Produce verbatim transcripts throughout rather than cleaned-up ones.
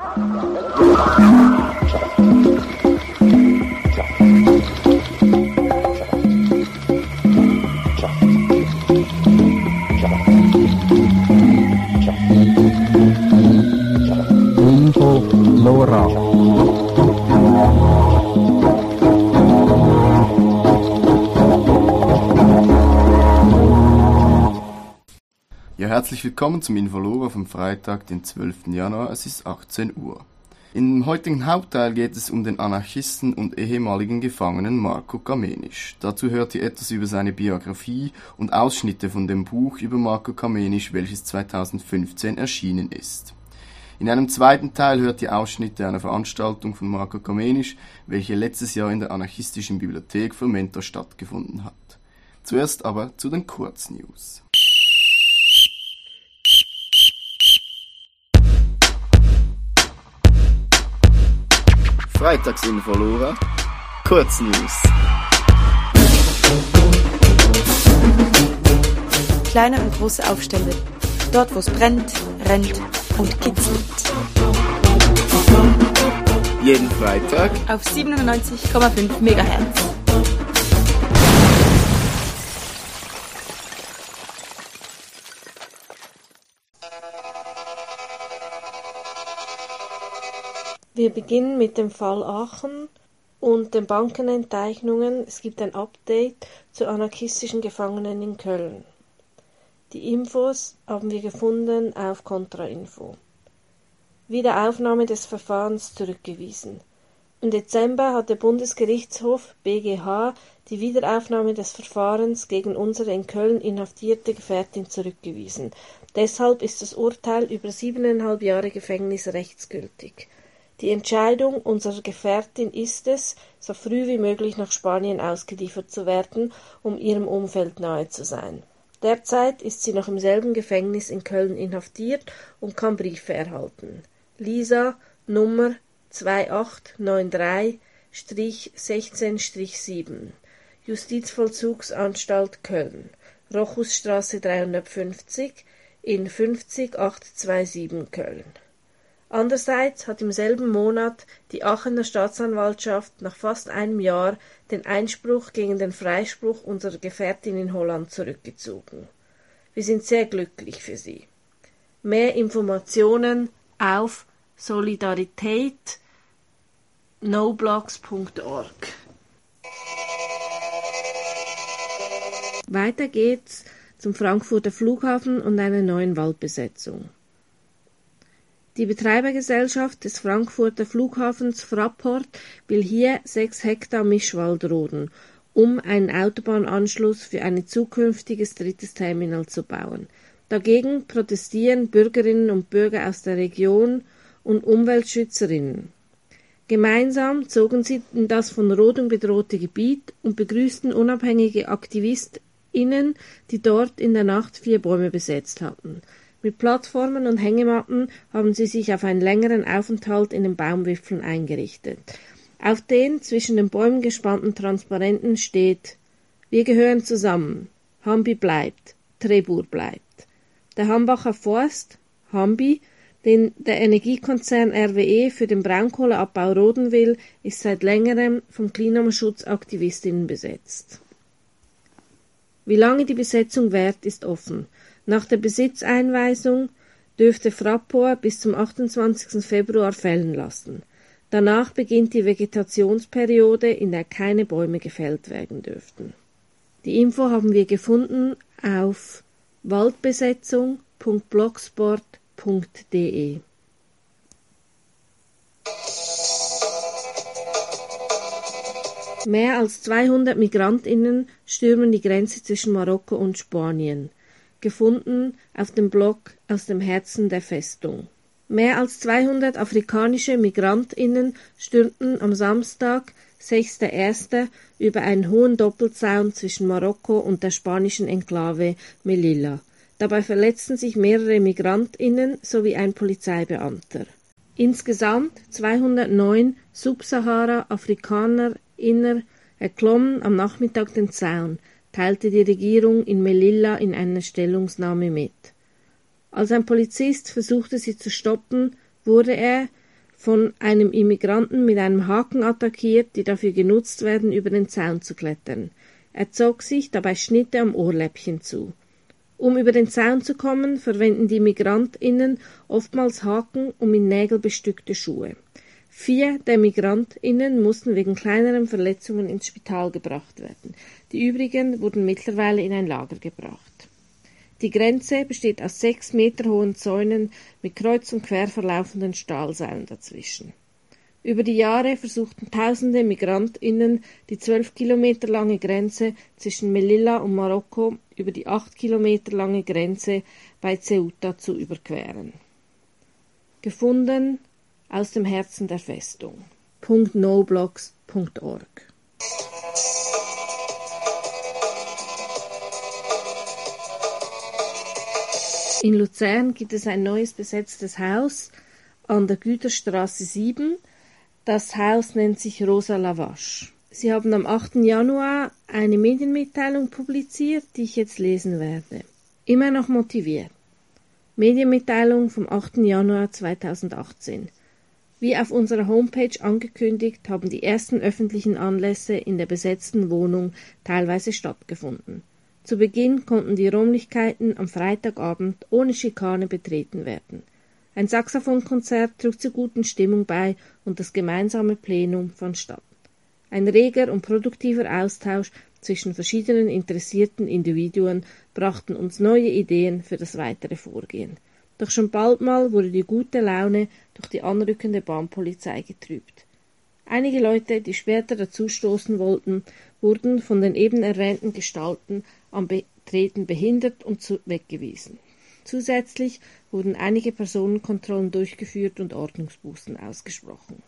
Info Lora. Ja, herzlich willkommen zum Infolora vom Freitag, den zwölften Januar, es ist achtzehn Uhr. Im heutigen Hauptteil geht es um den Anarchisten und ehemaligen Gefangenen Marko Kamenisch. Dazu hört ihr etwas über seine Biografie und Ausschnitte von dem Buch über Marko Kamenisch, welches zweitausendfünfzehn erschienen ist. In einem zweiten Teil hört ihr Ausschnitte einer Veranstaltung von Marko Kamenisch, welche letztes Jahr in der anarchistischen Bibliothek für Mentor stattgefunden hat. Zuerst aber zu den Kurznews. Freitagsinfolora, Kurznews. Kleine und große Aufstände. Dort, wo es brennt, rennt und kitzelt. Jeden Freitag auf siebenundneunzig Komma fünf Megahertz. Wir beginnen mit dem Fall Aachen und den Bankenenteignungen. Es gibt ein Update zu anarchistischen Gefangenen in Köln. Die Infos haben wir gefunden auf Kontrainfo. Wiederaufnahme des Verfahrens zurückgewiesen. Im Dezember hat der Bundesgerichtshof B G H die Wiederaufnahme des Verfahrens gegen unsere in Köln inhaftierte Gefährtin zurückgewiesen. Deshalb ist das Urteil über siebeneinhalb Jahre Gefängnis rechtsgültig. Die Entscheidung unserer Gefährtin ist es, so früh wie möglich nach Spanien ausgeliefert zu werden, um ihrem Umfeld nahe zu sein. Derzeit ist sie noch im selben Gefängnis in Köln inhaftiert und kann Briefe erhalten. Lisa Nummer zwei acht neun drei sechzehn sieben, Justizvollzugsanstalt Köln, Rochusstraße dreihundertfünfzig in fünfzig achthundertsiebenundzwanzig Köln. Andererseits hat im selben Monat die Aachener Staatsanwaltschaft nach fast einem Jahr den Einspruch gegen den Freispruch unserer Gefährtin in Holland zurückgezogen. Wir sind sehr glücklich für sie. Mehr Informationen auf solidarität noblogs punkt org. Weiter geht's zum Frankfurter Flughafen und einer neuen Waldbesetzung. Die Betreibergesellschaft des Frankfurter Flughafens Fraport will hier sechs Hektar Mischwald roden, um einen Autobahnanschluss für ein zukünftiges drittes Terminal zu bauen. Dagegen protestieren Bürgerinnen und Bürger aus der Region und Umweltschützerinnen. Gemeinsam zogen sie in das von Rodung bedrohte Gebiet und begrüßten unabhängige AktivistInnen, die dort in der Nacht vier Bäume besetzt hatten. Mit Plattformen und Hängematten haben sie sich auf einen längeren Aufenthalt in den Baumwipfeln eingerichtet. Auf den zwischen den Bäumen gespannten Transparenten steht: Wir gehören zusammen. Hambi bleibt. Trebur bleibt. Der Hambacher Forst, Hambi, den der Energiekonzern R W E für den Braunkohleabbau roden will, ist seit längerem von Klimaschutzaktivistinnen besetzt. Wie lange die Besetzung währt, ist offen. Nach der Besitzeinweisung dürfte Fraport bis zum achtundzwanzigsten Februar fällen lassen. Danach beginnt die Vegetationsperiode, in der keine Bäume gefällt werden dürften. Die Info haben wir gefunden auf waldbesetzung punkt blogspot punkt de. Mehr als zweihundert MigrantInnen stürmen die Grenze zwischen Marokko und Spanien. Gefunden auf dem Blog Aus dem Herzen der Festung. Mehr als zweihundert afrikanische MigrantInnen stürmten am Samstag, sechster erster über einen hohen Doppelzaun zwischen Marokko und der spanischen Enklave Melilla. Dabei verletzten sich mehrere MigrantInnen sowie ein Polizeibeamter. Insgesamt zweihundertneun Subsahara-AfrikanerInnen erklommen am Nachmittag den Zaun, teilte die Regierung in Melilla in einer Stellungnahme mit. Als ein Polizist versuchte, sie zu stoppen, wurde er von einem Immigranten mit einem Haken attackiert, die dafür genutzt werden, über den Zaun zu klettern. Er zog sich dabei Schnitte am Ohrläppchen zu. Um über den Zaun zu kommen, verwenden die MigrantInnen oftmals Haken und mit Nägel bestückte Schuhe. Vier der MigrantInnen mussten wegen kleineren Verletzungen ins Spital gebracht werden. Die übrigen wurden mittlerweile in ein Lager gebracht. Die Grenze besteht aus sechs Meter hohen Zäunen mit kreuz und quer verlaufenden Stahlseilen dazwischen. Über die Jahre versuchten tausende MigrantInnen, die zwölf Kilometer lange Grenze zwischen Melilla und Marokko über die acht Kilometer lange Grenze bei Ceuta zu überqueren. Gefunden aus dem Herzen der Festung. .noblogs punkt org In Luzern gibt es ein neues besetztes Haus an der Güterstraße sieben. Das Haus nennt sich Rosa Lavache. Sie haben am achten Januar eine Medienmitteilung publiziert, die ich jetzt lesen werde. Immer noch motiviert. Medienmitteilung vom achten Januar zweitausendachtzehn. Wie auf unserer Homepage angekündigt, haben die ersten öffentlichen Anlässe in der besetzten Wohnung teilweise stattgefunden. Zu Beginn konnten die Räumlichkeiten am Freitagabend ohne Schikane betreten werden. Ein Saxophonkonzert trug zur guten Stimmung bei und das gemeinsame Plenum fand statt. Ein reger und produktiver Austausch zwischen verschiedenen interessierten Individuen brachten uns neue Ideen für das weitere Vorgehen. Doch schon bald mal wurde die gute Laune durch die anrückende Bahnpolizei getrübt. Einige Leute, die später dazustoßen wollten, wurden von den eben erwähnten Gestalten am Betreten behindert und weggewiesen. Zusätzlich wurden einige Personenkontrollen durchgeführt und Ordnungsbußen ausgesprochen.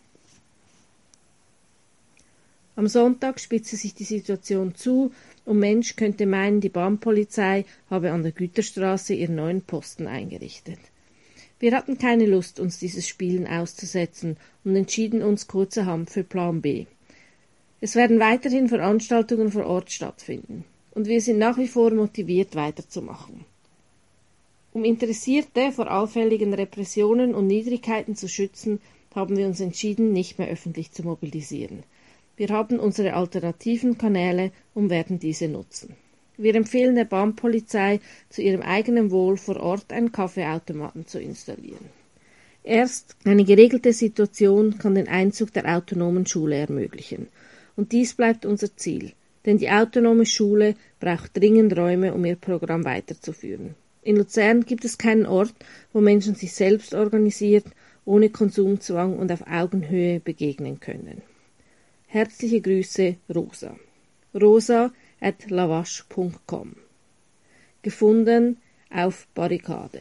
Am Sonntag spitzte sich die Situation zu und Mensch könnte meinen, die Bahnpolizei habe an der Güterstraße ihren neuen Posten eingerichtet. Wir hatten keine Lust, uns dieses Spielen auszusetzen und entschieden uns kurzerhand für Plan B. Es werden weiterhin Veranstaltungen vor Ort stattfinden und wir sind nach wie vor motiviert, weiterzumachen. Um Interessierte vor allfälligen Repressionen und Niedrigkeiten zu schützen, haben wir uns entschieden, nicht mehr öffentlich zu mobilisieren. Wir haben unsere alternativen Kanäle und werden diese nutzen. Wir empfehlen der Bahnpolizei, zu ihrem eigenen Wohl vor Ort einen Kaffeeautomaten zu installieren. Erst eine geregelte Situation kann den Einzug der autonomen Schule ermöglichen. Und dies bleibt unser Ziel, denn die autonome Schule braucht dringend Räume, um ihr Programm weiterzuführen. In Luzern gibt es keinen Ort, wo Menschen sich selbst organisiert, ohne Konsumzwang und auf Augenhöhe begegnen können. Herzliche Grüße, Rosa. Rosa at lavache punkt com. Gefunden auf Barrikade.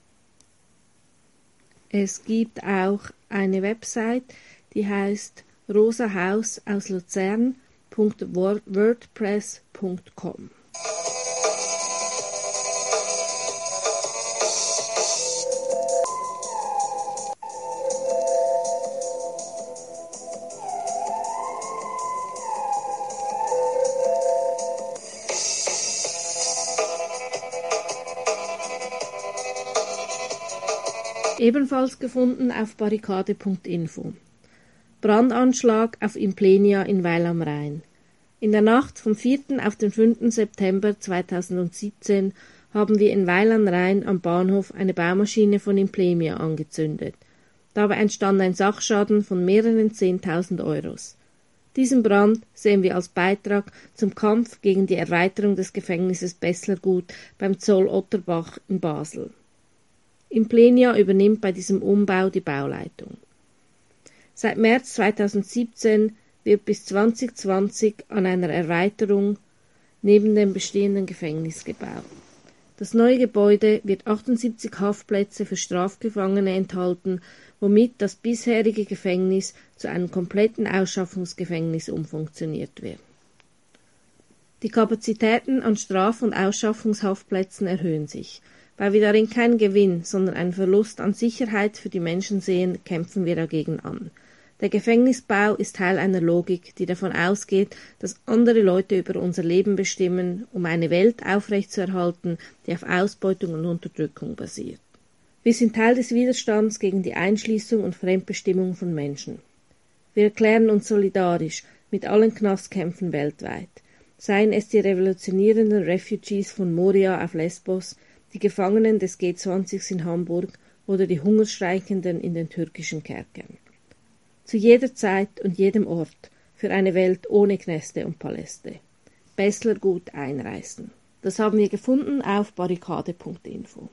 Es gibt auch eine Website, die heißt rosahaus aus Luzern punkt wordpress punkt com. Ebenfalls gefunden auf barrikade punkt info. Brandanschlag auf Implenia in Weil am Rhein. In der Nacht vom vierten auf den fünften September zweitausendsiebzehn haben wir in Weil am Rhein am Bahnhof eine Baumaschine von Implenia angezündet. Dabei entstand ein Sachschaden von mehreren zehntausend Euros. Diesen Brand sehen wir als Beitrag zum Kampf gegen die Erweiterung des Gefängnisses Besslergut beim Zoll Otterbach in Basel. Implenia übernimmt bei diesem Umbau die Bauleitung. Seit März zweitausendsiebzehn wird bis zwanzig zwanzig an einer Erweiterung neben dem bestehenden Gefängnis gebaut. Das neue Gebäude wird achtundsiebzig Haftplätze für Strafgefangene enthalten, womit das bisherige Gefängnis zu einem kompletten Ausschaffungsgefängnis umfunktioniert wird. Die Kapazitäten an Straf- und Ausschaffungshaftplätzen erhöhen sich. Weil wir darin keinen Gewinn, sondern einen Verlust an Sicherheit für die Menschen sehen, kämpfen wir dagegen an. Der Gefängnisbau ist Teil einer Logik, die davon ausgeht, dass andere Leute über unser Leben bestimmen, um eine Welt aufrechtzuerhalten, die auf Ausbeutung und Unterdrückung basiert. Wir sind Teil des Widerstands gegen die Einschließung und Fremdbestimmung von Menschen. Wir erklären uns solidarisch mit allen Knastkämpfen weltweit, seien es die revolutionierenden Refugees von Moria auf Lesbos, die Gefangenen des G zwanzig in Hamburg oder die Hungerstreikenden in den türkischen Kerkern. Zu jeder Zeit und jedem Ort für eine Welt ohne Knäste und Paläste. Bessler gut einreißen. Das haben wir gefunden auf barrikade punkt info.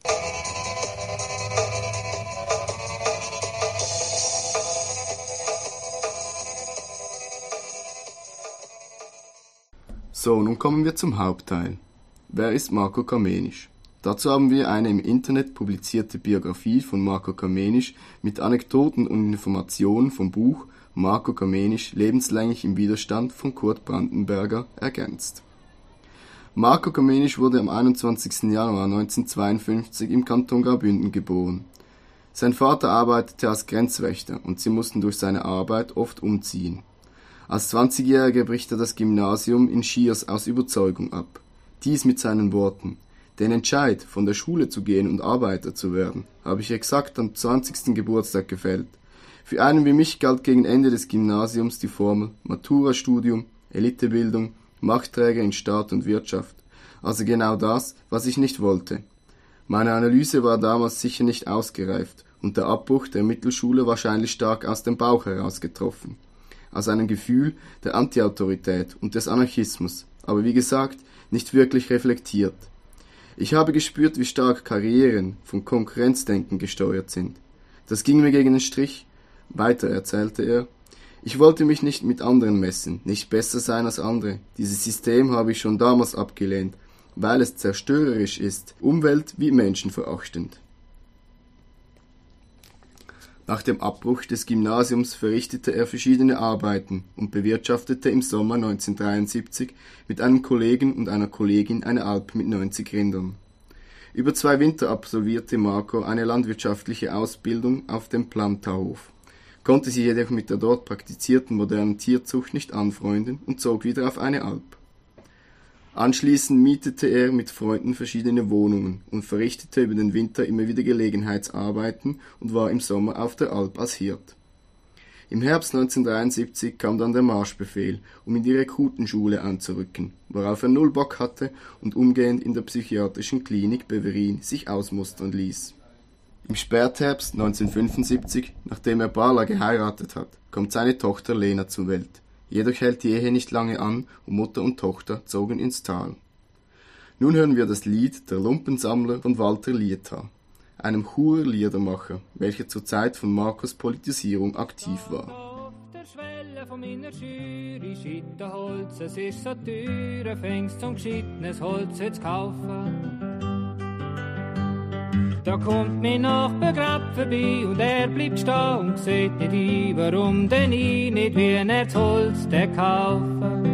So, nun kommen wir zum Hauptteil. Wer ist Marko Kamenisch? Dazu haben wir eine im Internet publizierte Biografie von Marko Kamenisch mit Anekdoten und Informationen vom Buch Marko Kamenisch lebenslänglich im Widerstand von Kurt Brandenberger ergänzt. Marko Kamenisch wurde am einundzwanzigsten Januar neunzehnhundertzweiundfünfzig im Kanton Graubünden geboren. Sein Vater arbeitete als Grenzwächter und sie mussten durch seine Arbeit oft umziehen. Als zwanzigjähriger bricht er das Gymnasium in Schiers aus Überzeugung ab. Dies mit seinen Worten: Den Entscheid, von der Schule zu gehen und Arbeiter zu werden, habe ich exakt am zwanzigsten Geburtstag gefällt. Für einen wie mich galt gegen Ende des Gymnasiums die Formel Matura-Studium, Elitebildung, Machtträger in Staat und Wirtschaft. Also genau das, was ich nicht wollte. Meine Analyse war damals sicher nicht ausgereift und der Abbruch der Mittelschule wahrscheinlich stark aus dem Bauch heraus getroffen. Aus einem Gefühl der Antiautorität und des Anarchismus, aber wie gesagt, nicht wirklich reflektiert. Ich habe gespürt, wie stark Karrieren vom Konkurrenzdenken gesteuert sind. Das ging mir gegen den Strich. Weiter erzählte er: Ich wollte mich nicht mit anderen messen, nicht besser sein als andere. Dieses System habe ich schon damals abgelehnt, weil es zerstörerisch ist, umwelt- wie menschenverachtend. Nach dem Abbruch des Gymnasiums verrichtete er verschiedene Arbeiten und bewirtschaftete im Sommer neunzehnhundertdreiundsiebzig mit einem Kollegen und einer Kollegin eine Alp mit neunzig Rindern. Über zwei Winter absolvierte Marko eine landwirtschaftliche Ausbildung auf dem Plantauhof, konnte sich jedoch mit der dort praktizierten modernen Tierzucht nicht anfreunden und zog wieder auf eine Alp. Anschließend mietete er mit Freunden verschiedene Wohnungen und verrichtete über den Winter immer wieder Gelegenheitsarbeiten und war im Sommer auf der Alp als Hirt. Im Herbst neunzehnhundertdreiundsiebzig kam dann der Marschbefehl, um in die Rekrutenschule anzurücken, worauf er null Bock hatte und umgehend in der psychiatrischen Klinik Beverin sich ausmustern ließ. Im Spätherbst neunzehnhundertfünfundsiebzig, nachdem er Barla geheiratet hat, kommt seine Tochter Lena zur Welt. Jedoch hält die Ehe nicht lange an und Mutter und Tochter zogen ins Tal. Nun hören wir das Lied Der Lumpensammler von Walter Lietha, einem Churer Liedermacher, welcher zur Zeit von Markos Politisierung aktiv war. Auf der Schwelle von meiner Schüre Schittenholz, es ist so teuer, fängst zum geschittenes Holz zu kaufen. Da kommt mein Nachbar grad vorbei und er bleibt stehen und sieht nicht ein, warum denn ich nicht wie ein Erz Holz den kaufen.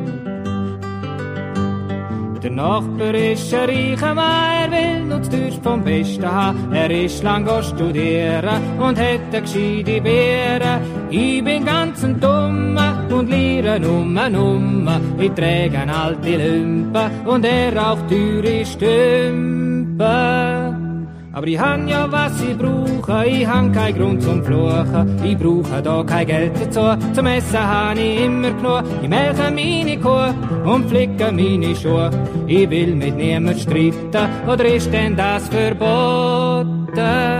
Der Nachbar ist ein reicher Mann, er will nur das Teuerste vom Besten haben. Er ist lang studieren und hat eine gescheite Beere. Ich bin ganz ein Dummer und lehre nummer nummer. Ich träge eine alte Lümpe und er raucht teure Stümpe. Aber ich han ja was ich brauche, ich han keinen Grund zum Fluchen. Ich brauche da kein Geld dazu, zum Essen han ich immer genug. Ich melke meine Kuh und flicke meine Schuhe. Ich will mit niemand streiten, oder ist denn das verboten?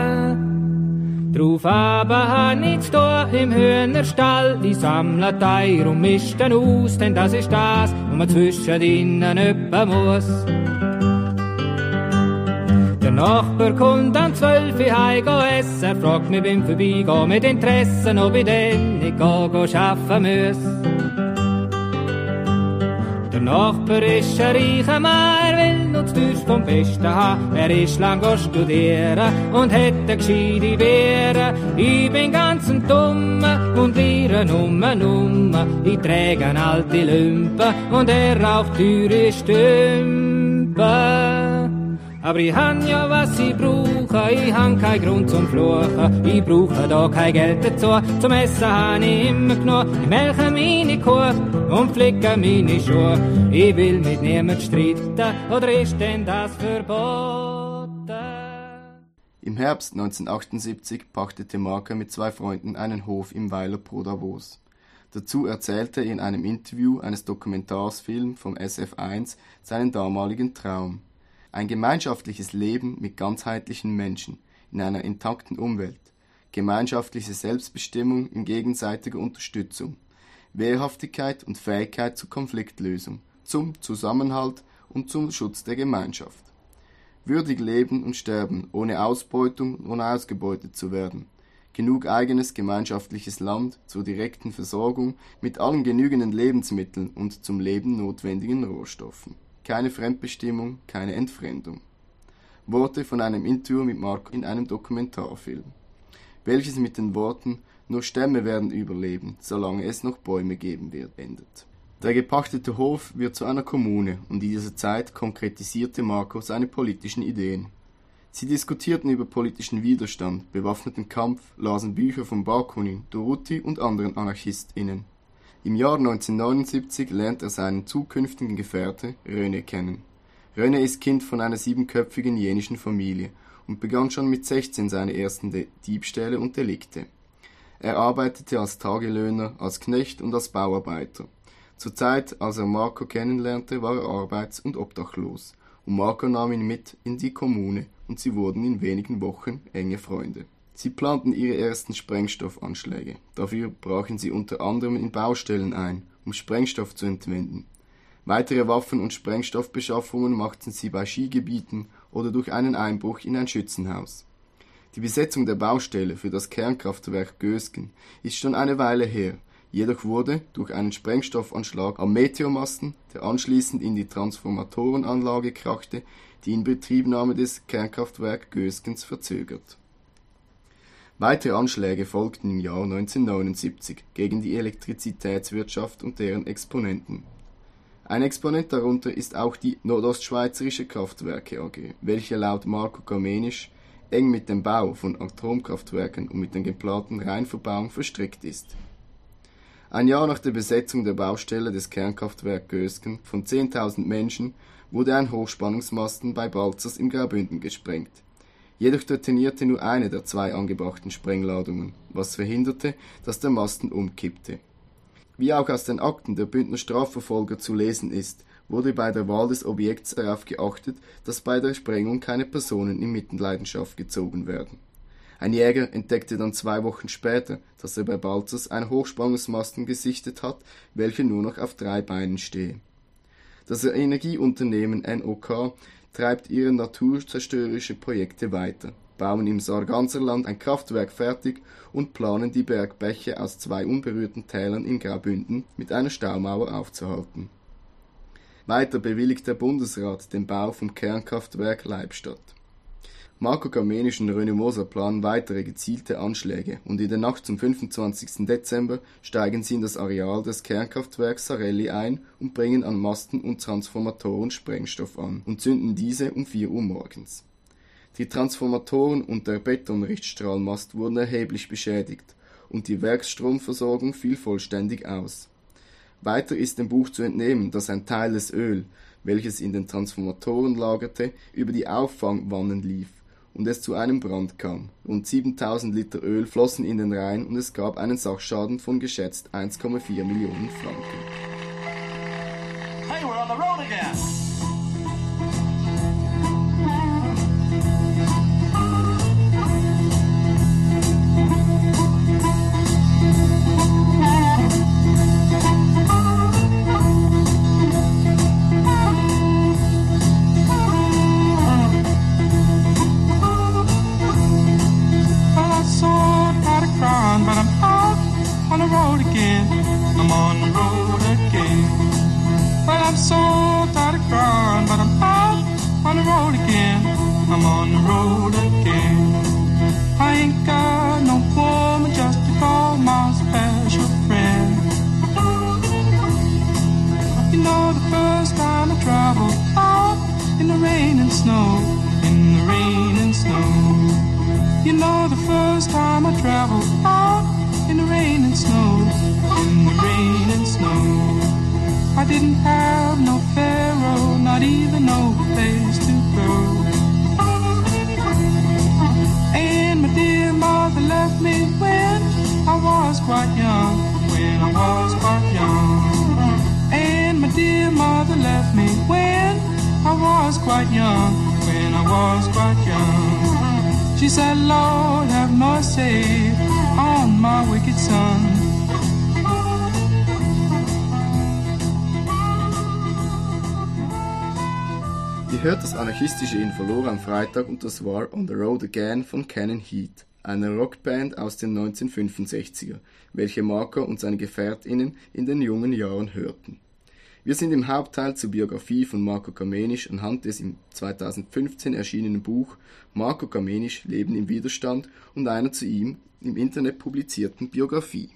Drauf aber han ich zu tun im Hühnerstall. Ich sammle die Eier und mische den aus, denn das ist das, was man zwischen ihnen öppen muss. Der Nachbar kommt an zwölf Uhr heim go essen. Er fragt mich beim Vorbeigehen mit Interessen, ob ich denn nicht go, go arbeiten muss. Der Nachbar ist ein reicher Mann, er will nur das Teuerste vom Besten haben. Er ist lang go studieren und hat eine gescheite Beere. Ich bin ganz ein Dummer und lehre nummer nummer. Ich träge eine alte Lümpe und er raucht teure Stümpe. Aber ich han ja was ich brauche, ich han keinen Grund zum Fluchen. Ich brauche da kein Geld dazu, zum Essen han ich immer genug. Ich melke meine Kuh und flicke meine Schuhe. Ich will mit niemand streiten, oder ist denn das verboten? Im Herbst neunzehnhundertachtundsiebzig pachtete Marker mit zwei Freunden einen Hof im Weiler pro Davos. Dazu erzählte er in einem Interview eines Dokumentarsfilms vom S F eins seinen damaligen Traum. Ein gemeinschaftliches Leben mit ganzheitlichen Menschen in einer intakten Umwelt, gemeinschaftliche Selbstbestimmung in gegenseitiger Unterstützung, Wehrhaftigkeit und Fähigkeit zur Konfliktlösung, zum Zusammenhalt und zum Schutz der Gemeinschaft. Würdig leben und sterben, ohne Ausbeutung und ausgebeutet zu werden. Genug eigenes gemeinschaftliches Land zur direkten Versorgung mit allen genügenden Lebensmitteln und zum Leben notwendigen Rohstoffen. Keine Fremdbestimmung, keine Entfremdung. Worte von einem Interview mit Marco in einem Dokumentarfilm, welches mit den Worten »Nur Stämme werden überleben, solange es noch Bäume geben wird« endet. Der gepachtete Hof wird zu einer Kommune und in dieser Zeit konkretisierte Marco seine politischen Ideen. Sie diskutierten über politischen Widerstand, bewaffneten Kampf, lasen Bücher von Bakunin, Durruti und anderen AnarchistInnen. Im Jahr neunzehnhundertneunundsiebzig lernt er seinen zukünftigen Gefährte René kennen. René ist Kind von einer siebenköpfigen jenischen Familie und begann schon mit sechzehn seine ersten De- Diebstähle und Delikte. Er arbeitete als Tagelöhner, als Knecht und als Bauarbeiter. Zur Zeit, als er Marco kennenlernte, war er arbeits- und obdachlos, und Marco nahm ihn mit in die Kommune und sie wurden in wenigen Wochen enge Freunde. Sie planten ihre ersten Sprengstoffanschläge. Dafür brachen sie unter anderem in Baustellen ein, um Sprengstoff zu entwenden. Weitere Waffen- und Sprengstoffbeschaffungen machten sie bei Skigebieten oder durch einen Einbruch in ein Schützenhaus. Die Besetzung der Baustelle für das Kernkraftwerk Gösgen ist schon eine Weile her, jedoch wurde durch einen Sprengstoffanschlag am Meteormasten, der anschließend in die Transformatorenanlage krachte, die Inbetriebnahme des Kernkraftwerks Gösgens verzögert. Weitere Anschläge folgten im Jahr neunzehnhundertneunundsiebzig gegen die Elektrizitätswirtschaft und deren Exponenten. Ein Exponent darunter ist auch die Nordostschweizerische Kraftwerke A G, welche laut Marco Kamenisch eng mit dem Bau von Atomkraftwerken und mit der geplanten Rheinverbauung verstrickt ist. Ein Jahr nach der Besetzung der Baustelle des Kernkraftwerks Gösgen von zehntausend Menschen wurde ein Hochspannungsmasten bei Balzers im Graubünden gesprengt. Jedoch detonierte nur eine der zwei angebrachten Sprengladungen, was verhinderte, dass der Masten umkippte. Wie auch aus den Akten der Bündner Strafverfolger zu lesen ist, wurde bei der Wahl des Objekts darauf geachtet, dass bei der Sprengung keine Personen in Mitleidenschaft gezogen werden. Ein Jäger entdeckte dann zwei Wochen später, dass er bei Balzers einen Hochspannungsmasten gesichtet hat, welcher nur noch auf drei Beinen stehe. Das Energieunternehmen N O K treibt ihre naturzerstörerische Projekte weiter, bauen im Sarganserland ein Kraftwerk fertig und planen die Bergbäche aus zwei unberührten Tälern in Graubünden mit einer Staumauer aufzuhalten. Weiter bewilligt der Bundesrat den Bau vom Kernkraftwerk Leibstadt. Marco Kamenisch und René Moser planen weitere gezielte Anschläge und in der Nacht zum fünfundzwanzigsten Dezember steigen sie in das Areal des Kernkraftwerks Sarelli ein und bringen an Masten und Transformatoren Sprengstoff an und zünden diese um vier Uhr morgens. Die Transformatoren und der Betonrichtstrahlmast wurden erheblich beschädigt und die Werksstromversorgung fiel vollständig aus. Weiter ist dem Buch zu entnehmen, dass ein Teil des Öl, welches in den Transformatoren lagerte, über die Auffangwannen lief und es zu einem Brand kam. Rund siebentausend Liter Öl flossen in den Rhein und es gab einen Sachschaden von geschätzt eins Komma vier Millionen Franken. Hey, we're on the road again. I'm on the road again. Well, I'm so tired of crying, but I'm out on the road again. I'm on the road again. I ain't got no woman just to call my special friend. You know, the first time I traveled out in the rain and snow, in the rain and snow. You know, the first time I traveled out in the rain and snow, in the rain and snow. I didn't have no pharaoh, not even no place to go. quite young, when I was quite young. And my dear mother left me when I was quite young, when I was quite young. She said, Lord, have mercy on my wicked son. Ihr hört das anarchistische Infolore am Freitag und das war On the Road Again von Cannon Heat, einer Rockband aus den neunzehnhundertfünfundsechziger, welche Marco und seine GefährtInnen in den jungen Jahren hörten. Wir sind im Hauptteil zur Biografie von Marco Kamenisch anhand des im zweitausendfünfzehn erschienenen Buch Marco Kamenisch Leben im Widerstand und einer zu ihm im Internet publizierten Biografie.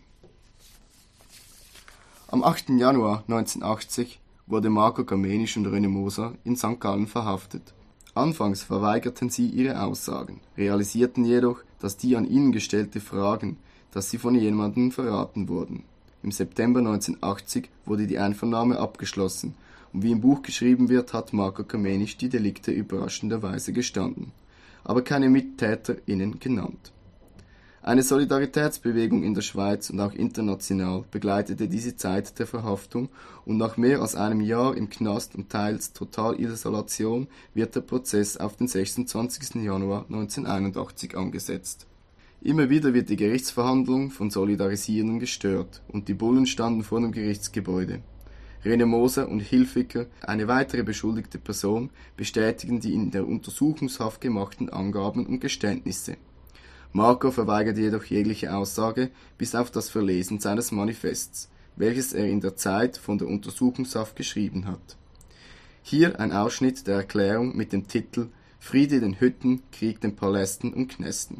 Am achten Januar neunzehnhundertachtzig wurde Marco Kamenisch und René Moser in Sankt Gallen verhaftet. Anfangs verweigerten sie ihre Aussagen, realisierten jedoch, dass die an ihnen gestellte Fragen, dass sie von jemandem verraten wurden. Im September neunzehnhundertachtzig wurde die Einvernahme abgeschlossen und wie im Buch geschrieben wird, hat Marco Kamenisch die Delikte überraschenderweise gestanden, aber keine MittäterInnen genannt. Eine Solidaritätsbewegung in der Schweiz und auch international begleitete diese Zeit der Verhaftung und nach mehr als einem Jahr im Knast und teils Totalisolation wird der Prozess auf den sechsundzwanzigsten Januar neunzehnhunderteinundachtzig angesetzt. Immer wieder wird die Gerichtsverhandlung von Solidarisierenden gestört und die Bullen standen vor dem Gerichtsgebäude. René Moser und Hilfiger, eine weitere beschuldigte Person, bestätigen die in der Untersuchungshaft gemachten Angaben und Geständnisse. Marco verweigert jedoch jegliche Aussage, bis auf das Verlesen seines Manifests, welches er in der Zeit von der Untersuchungshaft geschrieben hat. Hier ein Ausschnitt der Erklärung mit dem Titel »Friede den Hütten, Krieg den Palästen und Knästen«.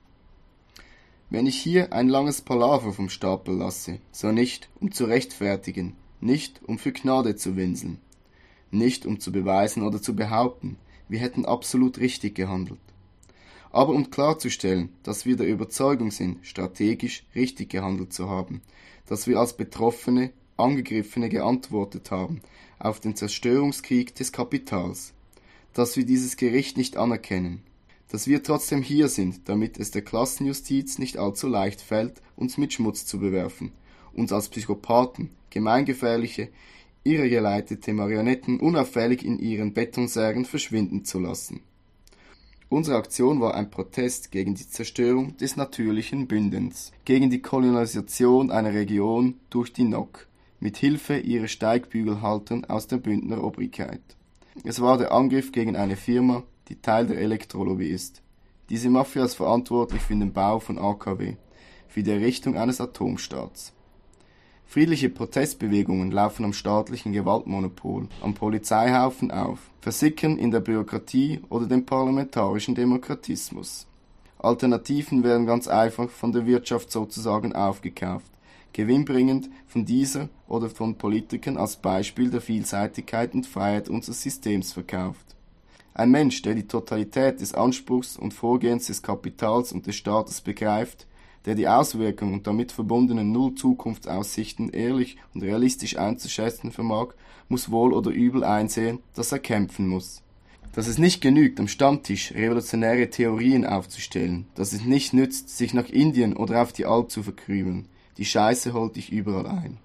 Wenn ich hier ein langes Palaver vom Stapel lasse, so nicht, um zu rechtfertigen, nicht, um für Gnade zu winseln, nicht, um zu beweisen oder zu behaupten, wir hätten absolut richtig gehandelt. Aber um klarzustellen, dass wir der Überzeugung sind, strategisch richtig gehandelt zu haben, dass wir als Betroffene, Angegriffene geantwortet haben auf den Zerstörungskrieg des Kapitals, dass wir dieses Gericht nicht anerkennen, dass wir trotzdem hier sind, damit es der Klassenjustiz nicht allzu leicht fällt, uns mit Schmutz zu bewerfen, uns als Psychopathen, gemeingefährliche, irregeleitete Marionetten unauffällig in ihren Betonsärgen verschwinden zu lassen. Unsere Aktion war ein Protest gegen die Zerstörung des natürlichen Bündens, gegen die Kolonialisation einer Region durch die N O C, mit Hilfe ihrer Steigbügelhaltern aus der Bündner Obrigkeit. Es war der Angriff gegen eine Firma, die Teil der Elektrolobby ist. Diese Mafia ist verantwortlich für den Bau von A K W, für die Errichtung eines Atomstaats. Friedliche Protestbewegungen laufen am staatlichen Gewaltmonopol, am Polizeihaufen auf, versickern in der Bürokratie oder dem parlamentarischen Demokratismus. Alternativen werden ganz einfach von der Wirtschaft sozusagen aufgekauft, gewinnbringend von dieser oder von Politikern als Beispiel der Vielseitigkeit und Freiheit unseres Systems verkauft. Ein Mensch, der die Totalität des Anspruchs und Vorgehens des Kapitals und des Staates begreift, der die Auswirkungen und damit verbundenen Null-Zukunftsaussichten ehrlich und realistisch einzuschätzen vermag, muss wohl oder übel einsehen, dass er kämpfen muss. Dass es nicht genügt, am Stammtisch revolutionäre Theorien aufzustellen, dass es nicht nützt, sich nach Indien oder auf die Alp zu verkrümeln. Die Scheiße holt dich überall ein.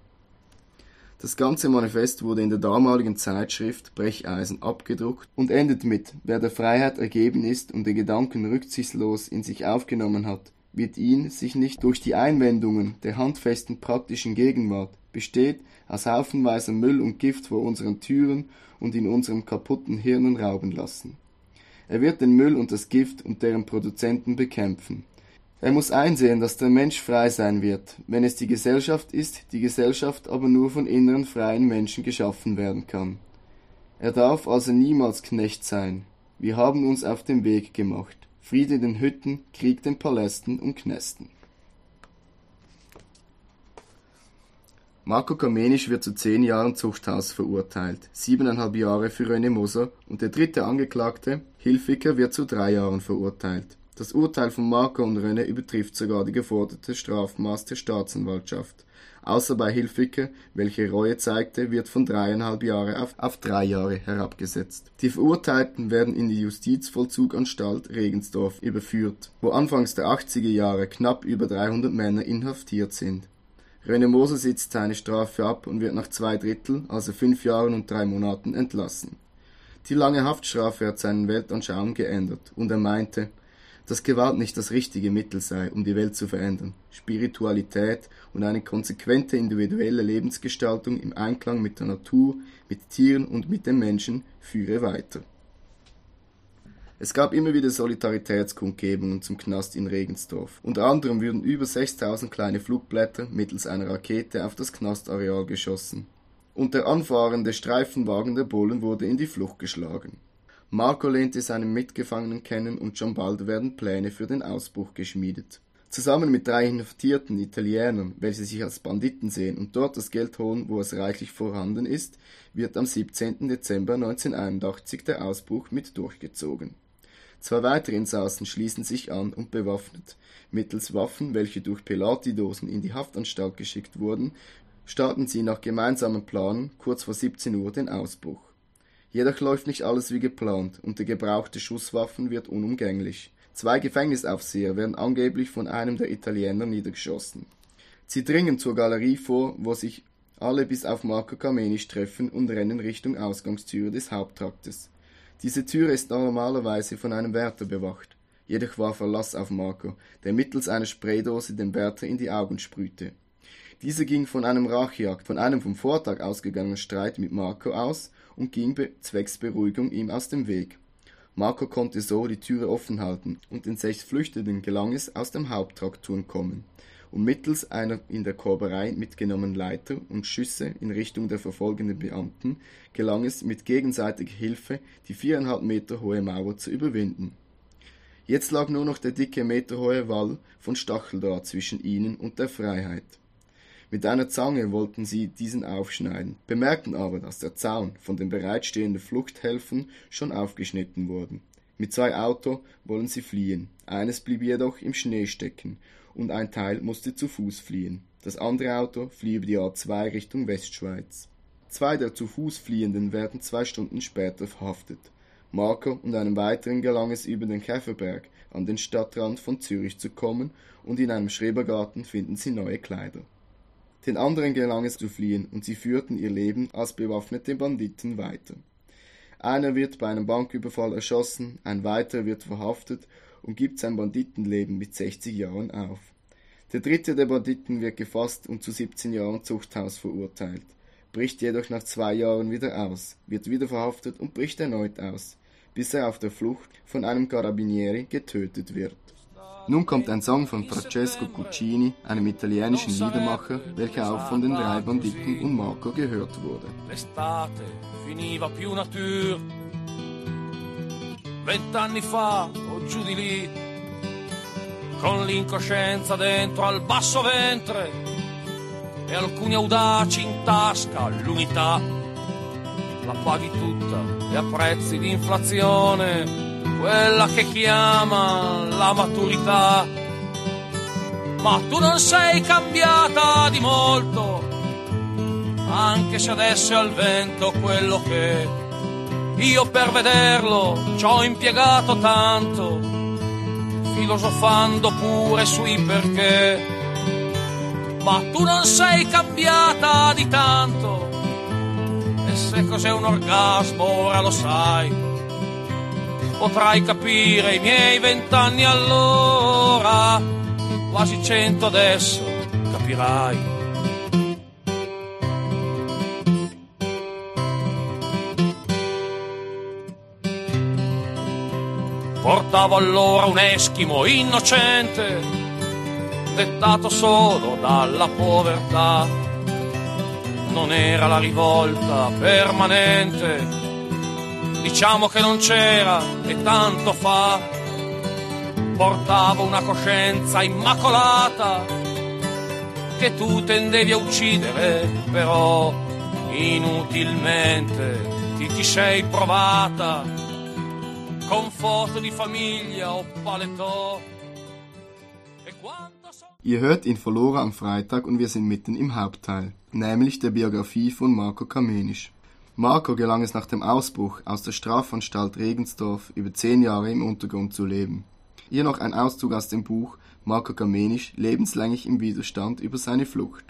Das ganze Manifest wurde in der damaligen Zeitschrift Brecheisen abgedruckt und endet mit: Wer der Freiheit ergeben ist und den Gedanken rücksichtslos in sich aufgenommen hat, wird ihn sich nicht durch die Einwendungen der handfesten praktischen Gegenwart, besteht aus haufenweise Müll und Gift vor unseren Türen und in unseren kaputten Hirnen rauben lassen. Er wird den Müll und das Gift und deren Produzenten bekämpfen. Er muss einsehen, dass der Mensch frei sein wird, wenn es die Gesellschaft ist, die Gesellschaft aber nur von inneren freien Menschen geschaffen werden kann. Er darf also niemals Knecht sein. Wir haben uns auf den Weg gemacht. Friede den Hütten, Krieg den Palästen und Knästen. Marco Kamenisch wird zu zehn Jahren Zuchthaus verurteilt, siebeneinhalb Jahre für René Moser und der dritte Angeklagte, Hilfiger, wird zu drei Jahren verurteilt. Das Urteil von Marco und René übertrifft sogar die geforderte Strafmaß der Staatsanwaltschaft. Außer bei Hilfiger, welche Reue zeigte, wird von dreieinhalb Jahre auf, auf drei Jahre herabgesetzt. Die Verurteilten werden in die Justizvollzuganstalt Regensdorf überführt, wo anfangs der achtziger Jahre knapp über dreihundert Männer inhaftiert sind. René Moser sitzt seine Strafe ab und wird nach zwei Drittel, also fünf Jahren und drei Monaten, entlassen. Die lange Haftstrafe hat seinen Weltanschauung geändert und er meinte, dass Gewalt nicht das richtige Mittel sei, um die Welt zu verändern. Spiritualität und eine konsequente individuelle Lebensgestaltung im Einklang mit der Natur, mit Tieren und mit den Menschen führe weiter. Es gab immer wieder Solidaritätskundgebungen zum Knast in Regensdorf. Unter anderem wurden über sechstausend kleine Flugblätter mittels einer Rakete auf das Knastareal geschossen. Und der anfahrende Streifenwagen der Bullen wurde in die Flucht geschlagen. Marco lehnte seinen Mitgefangenen kennen und schon bald werden Pläne für den Ausbruch geschmiedet. Zusammen mit drei inhaftierten Italienern, welche sich als Banditen sehen und dort das Geld holen, wo es reichlich vorhanden ist, wird am siebzehnten Dezember neunzehnhunderteinundachtzig der Ausbruch mit durchgezogen. Zwei weitere Insassen schließen sich an und bewaffnet, mittels Waffen, welche durch Pelati-Dosen in die Haftanstalt geschickt wurden, starten sie nach gemeinsamen Planen kurz vor siebzehn Uhr den Ausbruch. Jedoch läuft nicht alles wie geplant und der Gebrauch der Schusswaffen wird unumgänglich. Zwei Gefängnisaufseher werden angeblich von einem der Italiener niedergeschossen. Sie dringen zur Galerie vor, wo sich alle bis auf Marco Kamenisch treffen und rennen Richtung Ausgangstüre des Haupttraktes. Diese Türe ist normalerweise von einem Wärter bewacht. Jedoch war Verlass auf Marco, der mittels einer Spraydose dem Wärter in die Augen sprühte. Dieser ging von einem Rachejagd, von einem vom Vortag ausgegangenen Streit mit Marco aus und ging zwecks Beruhigung ihm aus dem Weg. Marco konnte so die Türe offen halten und den sechs Flüchtenden gelang es, aus dem Haupttrakt zu entkommen. Und mittels einer in der Korberei mitgenommenen Leiter und Schüsse in Richtung der verfolgenden Beamten gelang es mit gegenseitiger Hilfe, die viereinhalb Meter hohe Mauer zu überwinden. Jetzt lag nur noch der dicke meterhohe Wall von Stacheldraht zwischen ihnen und der Freiheit. Mit einer Zange wollten sie diesen aufschneiden, bemerkten aber, dass der Zaun von den bereitstehenden Fluchthelfern schon aufgeschnitten wurde. Mit zwei Autos wollen sie fliehen, eines blieb jedoch im Schnee stecken und ein Teil musste zu Fuß fliehen. Das andere Auto flieht über die A zwei Richtung Westschweiz. Zwei der zu Fuß Fliehenden werden zwei Stunden später verhaftet. Marco und einem weiteren gelang es über den Käferberg an den Stadtrand von Zürich zu kommen und in einem Schrebergarten finden sie neue Kleider. Den anderen gelang es zu fliehen und sie führten ihr Leben als bewaffnete Banditen weiter. Einer wird bei einem Banküberfall erschossen, ein weiterer wird verhaftet und gibt sein Banditenleben mit sechzig Jahren auf. Der dritte der Banditen wird gefasst und zu siebzehn Jahren Zuchthaus verurteilt, bricht jedoch nach zwei Jahren wieder aus, wird wieder verhaftet und bricht erneut aus, bis er auf der Flucht von einem Carabinieri getötet wird. Nun kommt ein Song von Francesco Guccini, einem italienischen Liedermacher, welcher auch von den drei Banditen und Marco gehört wurde. L'estate finiva più natur, vent'anni fa o giù di lì, con l'incoscienza dentro al basso ventre e alcuni audaci in tasca l'unità. La paghi tutta e a prezzi di inflazione, quella che chiama la maturità. Ma tu non sei cambiata di molto, anche se adesso è al vento quello che io per vederlo ci ho impiegato tanto, filosofando pure sui perché. Ma tu non sei cambiata di tanto, e se cos'è un orgasmo ora lo sai. Potrai capire i miei vent'anni allora, quasi cento adesso, capirai. Portavo allora un eschimo innocente, dettato solo dalla povertà. Non era la rivolta permanente, diciamo che non c'era e tanto fa. Portavo una coscienza immacolata che tu tendevi a uccidere, però inutilmente ti ti sei provata. con foto di famiglia o paletò. E quando so- Ihr hört Infolora am Freitag und wir sind mitten im Hauptteil, nämlich der Biografie von Marco Kamenisch. Marco gelang es nach dem Ausbruch aus der Strafanstalt Regensdorf über zehn Jahre im Untergrund zu leben. Hier noch ein Auszug aus dem Buch Marco Kamenisch, lebenslänglich im Widerstand über seine Flucht.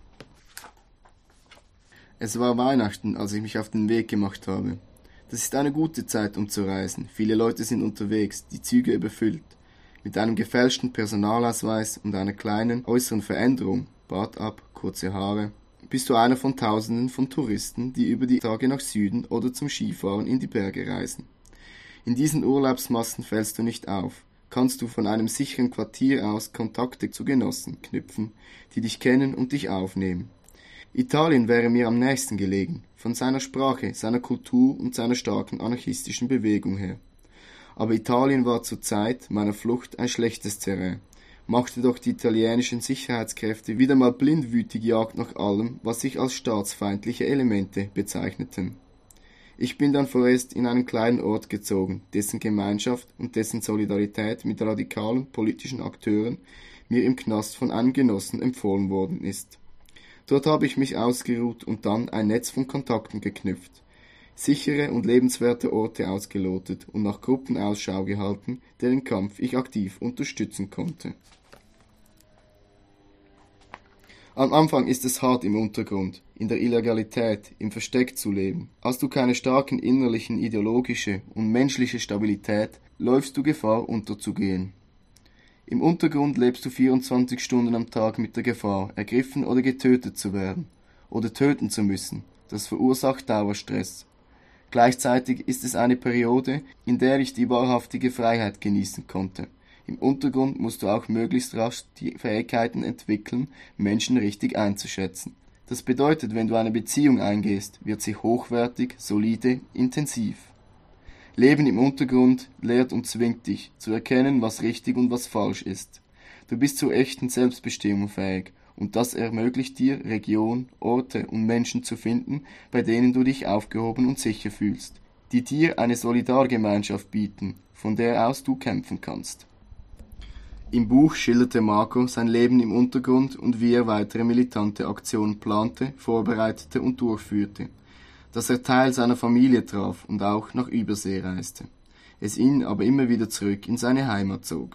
Es war Weihnachten, als ich mich auf den Weg gemacht habe. Das ist eine gute Zeit, um zu reisen. Viele Leute sind unterwegs, die Züge überfüllt. Mit einem gefälschten Personalausweis und einer kleinen äußeren Veränderung, Bart ab, kurze Haare, bist du einer von Tausenden von Touristen, die über die Tage nach Süden oder zum Skifahren in die Berge reisen. In diesen Urlaubsmassen fällst du nicht auf, kannst du von einem sicheren Quartier aus Kontakte zu Genossen knüpfen, die dich kennen und dich aufnehmen. Italien wäre mir am nächsten gelegen, von seiner Sprache, seiner Kultur und seiner starken anarchistischen Bewegung her. Aber Italien war zur Zeit meiner Flucht ein schlechtes Terrain, machte doch die italienischen Sicherheitskräfte wieder mal blindwütig Jagd nach allem, was sich als staatsfeindliche Elemente bezeichneten. Ich bin dann vorerst in einen kleinen Ort gezogen, dessen Gemeinschaft und dessen Solidarität mit radikalen politischen Akteuren mir im Knast von einem Genossen empfohlen worden ist. Dort habe ich mich ausgeruht und dann ein Netz von Kontakten geknüpft, sichere und lebenswerte Orte ausgelotet und nach Gruppen Ausschau gehalten, deren Kampf ich aktiv unterstützen konnte. Am Anfang ist es hart im Untergrund, in der Illegalität, im Versteck zu leben. Hast du keine starken innerlichen ideologische und menschliche Stabilität, läufst du Gefahr unterzugehen. Im Untergrund lebst du vierundzwanzig Stunden am Tag mit der Gefahr, ergriffen oder getötet zu werden oder töten zu müssen. Das verursacht Dauerstress. Gleichzeitig ist es eine Periode, in der ich die wahrhaftige Freiheit genießen konnte. Im Untergrund musst du auch möglichst rasch die Fähigkeiten entwickeln, Menschen richtig einzuschätzen. Das bedeutet, wenn du eine Beziehung eingehst, wird sie hochwertig, solide, intensiv. Leben im Untergrund lehrt und zwingt dich, zu erkennen, was richtig und was falsch ist. Du bist zur echten Selbstbestimmung fähig, und das ermöglicht dir, Region, Orte und Menschen zu finden, bei denen du dich aufgehoben und sicher fühlst, die dir eine Solidargemeinschaft bieten, von der aus du kämpfen kannst. Im Buch schilderte Marco sein Leben im Untergrund und wie er weitere militante Aktionen plante, vorbereitete und durchführte, dass er Teil seiner Familie traf und auch nach Übersee reiste, es ihn aber immer wieder zurück in seine Heimat zog.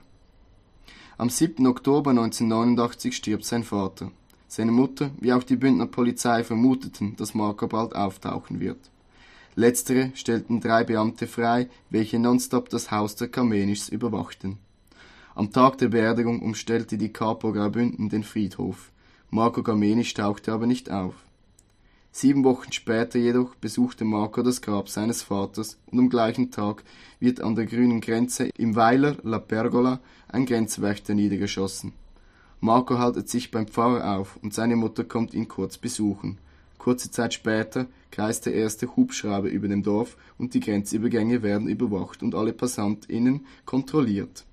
Am siebten Oktober neunzehnhundertneunundachtzig stirbt sein Vater. Seine Mutter, wie auch die Bündner Polizei vermuteten, dass Marco bald auftauchen wird. Letztere stellten drei Beamte frei, welche nonstop das Haus der Kamenischs überwachten. Am Tag der Beerdigung umstellte die Kapo Graubünden den Friedhof. Marco Kamenisch tauchte aber nicht auf. Sieben Wochen später jedoch besuchte Marco das Grab seines Vaters und am gleichen Tag wird an der grünen Grenze im Weiler La Pergola ein Grenzwächter niedergeschossen. Marco haltet sich beim Pfarrer auf und seine Mutter kommt ihn kurz besuchen. Kurze Zeit später kreist der erste Hubschrauber über dem Dorf und die Grenzübergänge werden überwacht und alle PassantInnen kontrolliert.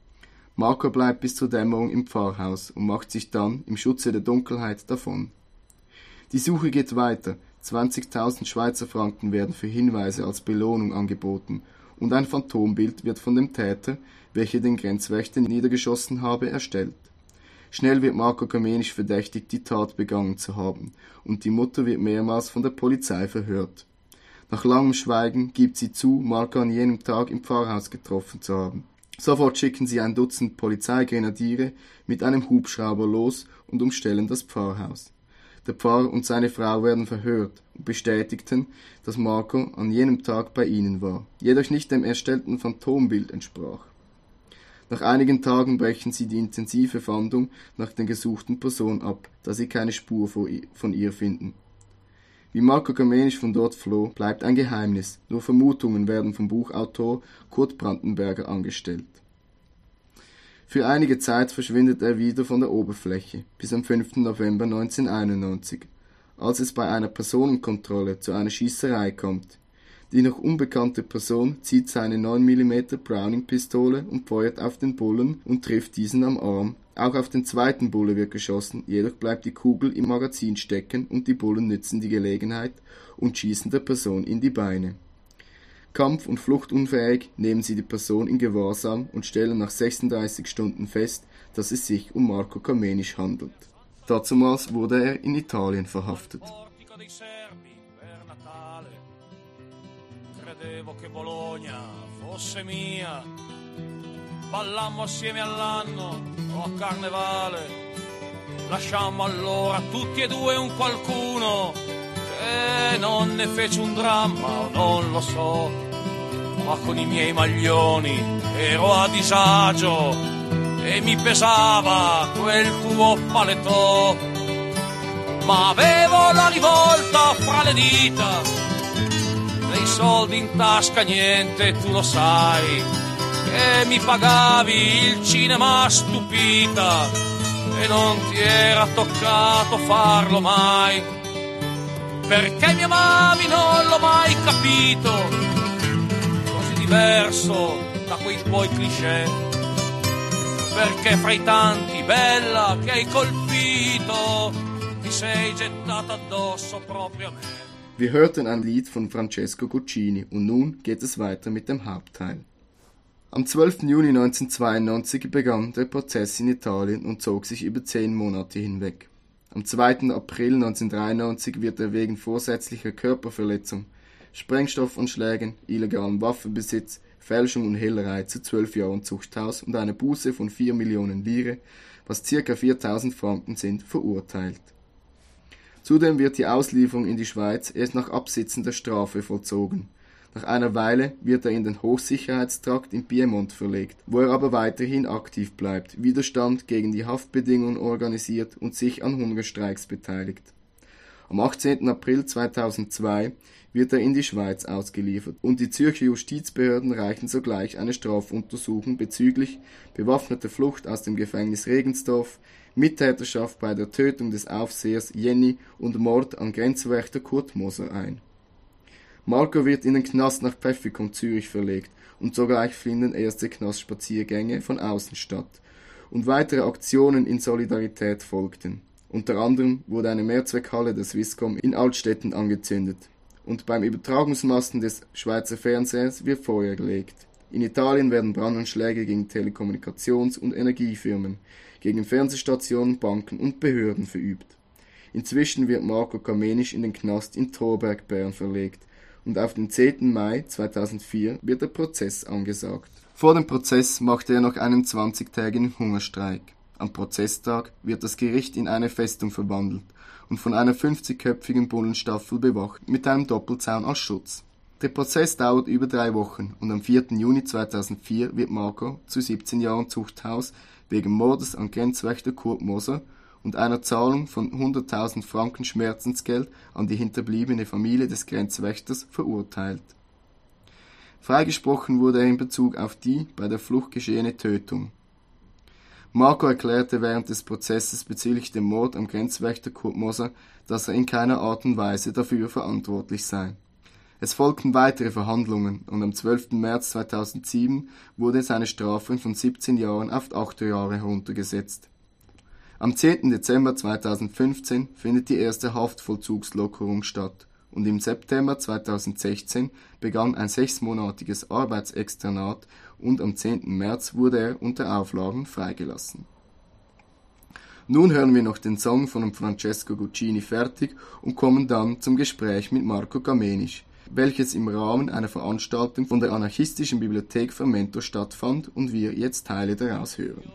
Marco bleibt bis zur Dämmerung im Pfarrhaus und macht sich dann im Schutze der Dunkelheit davon. Die Suche geht weiter. zwanzigtausend Schweizer Franken werden für Hinweise als Belohnung angeboten und ein Phantombild wird von dem Täter, welcher den Grenzwächter niedergeschossen habe, erstellt. Schnell wird Marco Kamenisch verdächtigt, die Tat begangen zu haben und die Mutter wird mehrmals von der Polizei verhört. Nach langem Schweigen gibt sie zu, Marco an jenem Tag im Pfarrhaus getroffen zu haben. Sofort schicken sie ein Dutzend Polizeigrenadiere mit einem Hubschrauber los und umstellen das Pfarrhaus. Der Pfarrer und seine Frau werden verhört und bestätigten, dass Marco an jenem Tag bei ihnen war, jedoch nicht dem erstellten Phantombild entsprach. Nach einigen Tagen brechen sie die intensive Fahndung nach der gesuchten Person ab, da sie keine Spur von ihr finden. Wie Marco Kamenisch von dort floh, bleibt ein Geheimnis, nur Vermutungen werden vom Buchautor Kurt Brandenberger angestellt. Für einige Zeit verschwindet er wieder von der Oberfläche, bis am fünften November neunzehnhunderteinundneunzig, als es bei einer Personenkontrolle zu einer Schießerei kommt. Die noch unbekannte Person zieht seine neun Millimeter Browning-Pistole und feuert auf den Bullen und trifft diesen am Arm. Auch auf den zweiten Bulle wird geschossen, jedoch bleibt die Kugel im Magazin stecken und die Bullen nützen die Gelegenheit und schießen der Person in die Beine. Kampf- und fluchtunfähig nehmen sie die Person in Gewahrsam und stellen nach sechsunddreißig Stunden fest, dass es sich um Marco Kamenisch handelt. Dazumals wurde er in Italien verhaftet. Credevo che Bologna fosse mia, ballammo assieme all'anno o a Carnevale, lasciammo allora tutti e due un qualcuno che non ne fece un dramma, o non lo so, ma con i miei maglioni ero a disagio e mi pesava quel tuo paletò, ma avevo la rivolta fra le dita, dei soldi in tasca niente, tu lo sai, che mi pagavi il cinema stupita e non ti era toccato farlo mai, perché mi amavi non l'ho mai capito, così diverso da quei tuoi cliché, perché fra i tanti bella che hai colpito ti sei gettata addosso proprio a me. Wir hörten ein Lied von Francesco Guccini und nun geht es weiter mit dem Hauptteil. Am zwölften Juni neunzehnhundertzweiundneunzig begann der Prozess in Italien und zog sich über zehn Monate hinweg. Am zweiten April neunzehnhundertdreiundneunzig wird er wegen vorsätzlicher Körperverletzung, Sprengstoffanschlägen, illegalen Waffenbesitz, Fälschung und Hehlerei zu zwölf Jahren Zuchthaus und einer Buße von vier Millionen Lire, was ca. viertausend Franken sind, verurteilt. Zudem wird die Auslieferung in die Schweiz erst nach Absitzen der Strafe vollzogen. Nach einer Weile wird er in den Hochsicherheitstrakt in Piemont verlegt, wo er aber weiterhin aktiv bleibt, Widerstand gegen die Haftbedingungen organisiert und sich an Hungerstreiks beteiligt. Am achtzehnten April zweitausendzwei wird er in die Schweiz ausgeliefert und die Zürcher Justizbehörden reichen sogleich eine Strafuntersuchung bezüglich bewaffneter Flucht aus dem Gefängnis Regensdorf, Mittäterschaft bei der Tötung des Aufsehers Jenny und Mord an Grenzwächter Kurt Moser ein. Marco wird in den Knast nach Pfäffikon Zürich verlegt und sogleich finden erste Knastspaziergänge von außen statt und weitere Aktionen in Solidarität folgten. Unter anderem wurde eine Mehrzweckhalle der Swisscom in Altstetten angezündet und beim Übertragungsmasten des Schweizer Fernsehers wird Feuer gelegt. In Italien werden Brandanschläge gegen Telekommunikations- und Energiefirmen, gegen Fernsehstationen, Banken und Behörden verübt. Inzwischen wird Marco Kamenisch in den Knast in Thorberg, Bern verlegt und auf den zehnten Mai zweitausendvier wird der Prozess angesagt. Vor dem Prozess machte er noch einen zwanzigtägigen Hungerstreik. Am Prozesstag wird das Gericht in eine Festung verwandelt und von einer fünfzigköpfigen Bullenstaffel bewacht mit einem Doppelzaun als Schutz. Der Prozess dauert über drei Wochen und am vierten Juni zweitausendvier wird Marco zu siebzehn Jahren Zuchthaus wegen Mordes an Grenzwächter Kurt Moser und einer Zahlung von hunderttausend Franken Schmerzensgeld an die hinterbliebene Familie des Grenzwächters verurteilt. Freigesprochen wurde er in Bezug auf die bei der Flucht geschehene Tötung. Marco erklärte während des Prozesses bezüglich dem Mord am Grenzwächter Kurt Moser, dass er in keiner Art und Weise dafür verantwortlich sei. Es folgten weitere Verhandlungen und am zwölften März zweitausendsieben wurde seine Strafe von siebzehn Jahren auf acht Jahre heruntergesetzt. Am zehnten Dezember zweitausendfünfzehn findet die erste Haftvollzugslockerung statt und im September zweitausendsechzehn begann ein sechsmonatiges Arbeitsexternat und am zehnten März wurde er unter Auflagen freigelassen. Nun hören wir noch den Song von Francesco Guccini fertig und kommen dann zum Gespräch mit Marco Kamenisch, welches im Rahmen einer Veranstaltung von der anarchistischen Bibliothek Fermento stattfand und wir jetzt Teile daraus hören.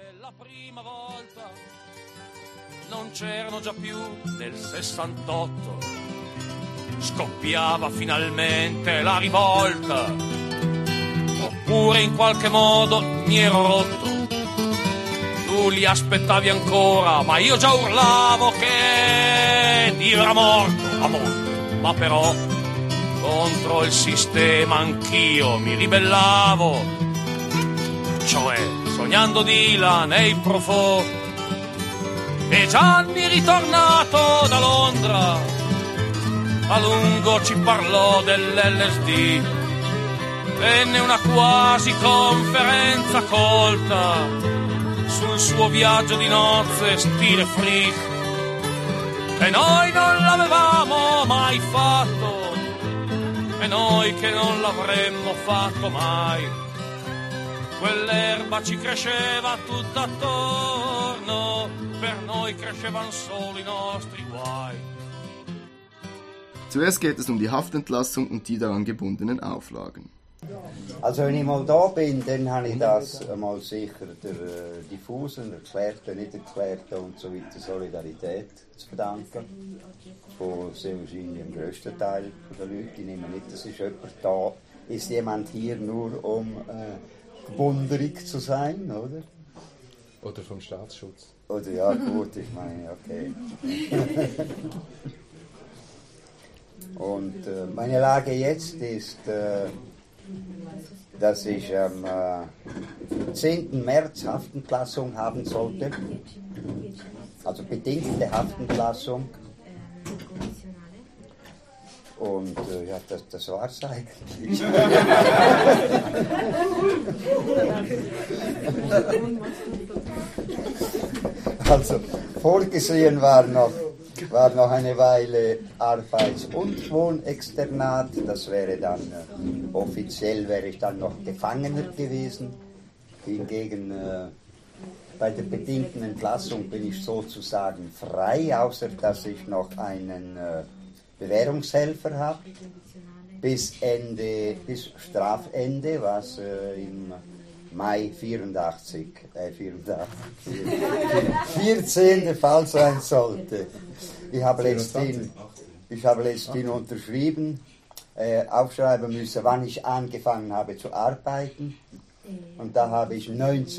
Non c'erano già più nel sessantotto, scoppiava finalmente la rivolta, oppure in qualche modo mi ero rotto, tu li aspettavi ancora, ma io già urlavo che Dio era morto, a morte, ma però contro il sistema anch'io mi ribellavo, cioè sognando Dylan e il Profo. E Gianni ritornato da Londra a lungo ci parlò dell'L S D, venne una quasi conferenza colta sul suo viaggio di nozze stile freak, e noi non l'avevamo mai fatto e noi che non l'avremmo fatto mai. Quell'erba ci cresceva tutta attorno, per noi crescevan solo i nostri guai. Zuerst geht es um die Haftentlassung und die daran gebundenen Auflagen. Also wenn ich mal da bin, dann habe ich das mal sicher der äh, diffusen, erklärten, nicht erklärten und so weiter Solidarität zu verdanken. Von sehr wahrscheinlich dem grössten Teil der Leute. Ich nehme nicht, dass ist jemand da, ist jemand hier nur um äh, gebunderig zu sein, oder? Oder vom Staatsschutz. Oder ja gut, ich meine, okay. Und äh, meine Lage jetzt ist, äh, dass ich am äh, zehnten März Haftentlassung haben sollte, also bedingte Haftentlassung. Und äh, ja, das, das war es eigentlich. Also vorgesehen war noch, war noch eine Weile Arbeits- und Wohnexternat. Das wäre dann, äh, offiziell wäre ich dann noch Gefangener gewesen. Hingegen äh, bei der bedingten Entlassung bin ich sozusagen frei, außer dass ich noch einen äh, Bewährungshelfer habe. Bis Ende, bis Strafende, was äh, im Mai vierundachtzig, äh vierundachtzig, vierzehnte Fall sein sollte. Ich habe letzthin, ich habe letzthin unterschrieben, äh, aufschreiben müssen, wann ich angefangen habe zu arbeiten. Und da habe ich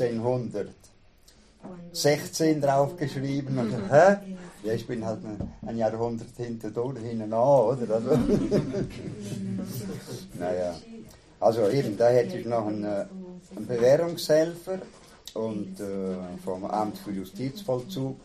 neunzehnhundertsechzehn draufgeschrieben. Und hä? Ja, ich bin halt ein, ein Jahrhundert hinter hinten an, oder? Also, naja, also eben, da hätte ich noch einen, einen Bewährungshelfer und äh, vom Amt für Justizvollzug.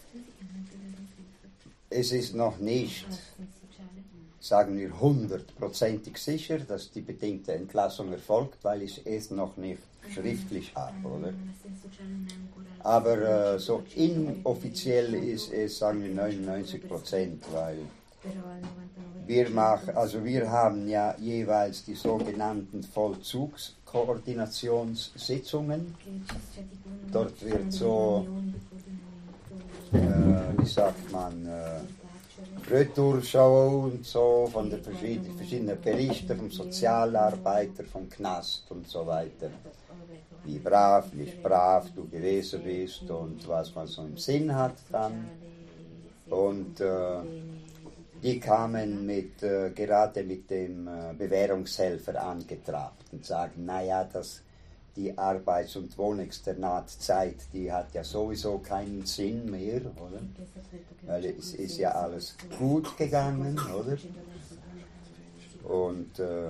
Es ist noch nicht, sagen wir, hundertprozentig sicher, dass die bedingte Entlassung erfolgt, weil ich es noch nicht schriftlich habe, oder? Aber äh, so inoffiziell ist es, sagen wir, neunundneunzig Prozent, weil wir machen, also wir haben ja jeweils die sogenannten Vollzugskoordinationssitzungen. Dort wird so, äh, wie sagt man, äh, Retourschau und so von den verschiedenen, verschiedenen Berichten vom Sozialarbeiter, vom Knast und so weiter. Wie brav, nicht brav du gewesen bist und was man so im Sinn hat dann. Und äh, die kamen mit, äh, gerade mit dem äh, Bewährungshelfer angetrabt und sagen, naja, das, die Arbeits- und Wohnexternatzeit, die hat ja sowieso keinen Sinn mehr, oder? Weil es ist ja alles gut gegangen, oder? Und äh,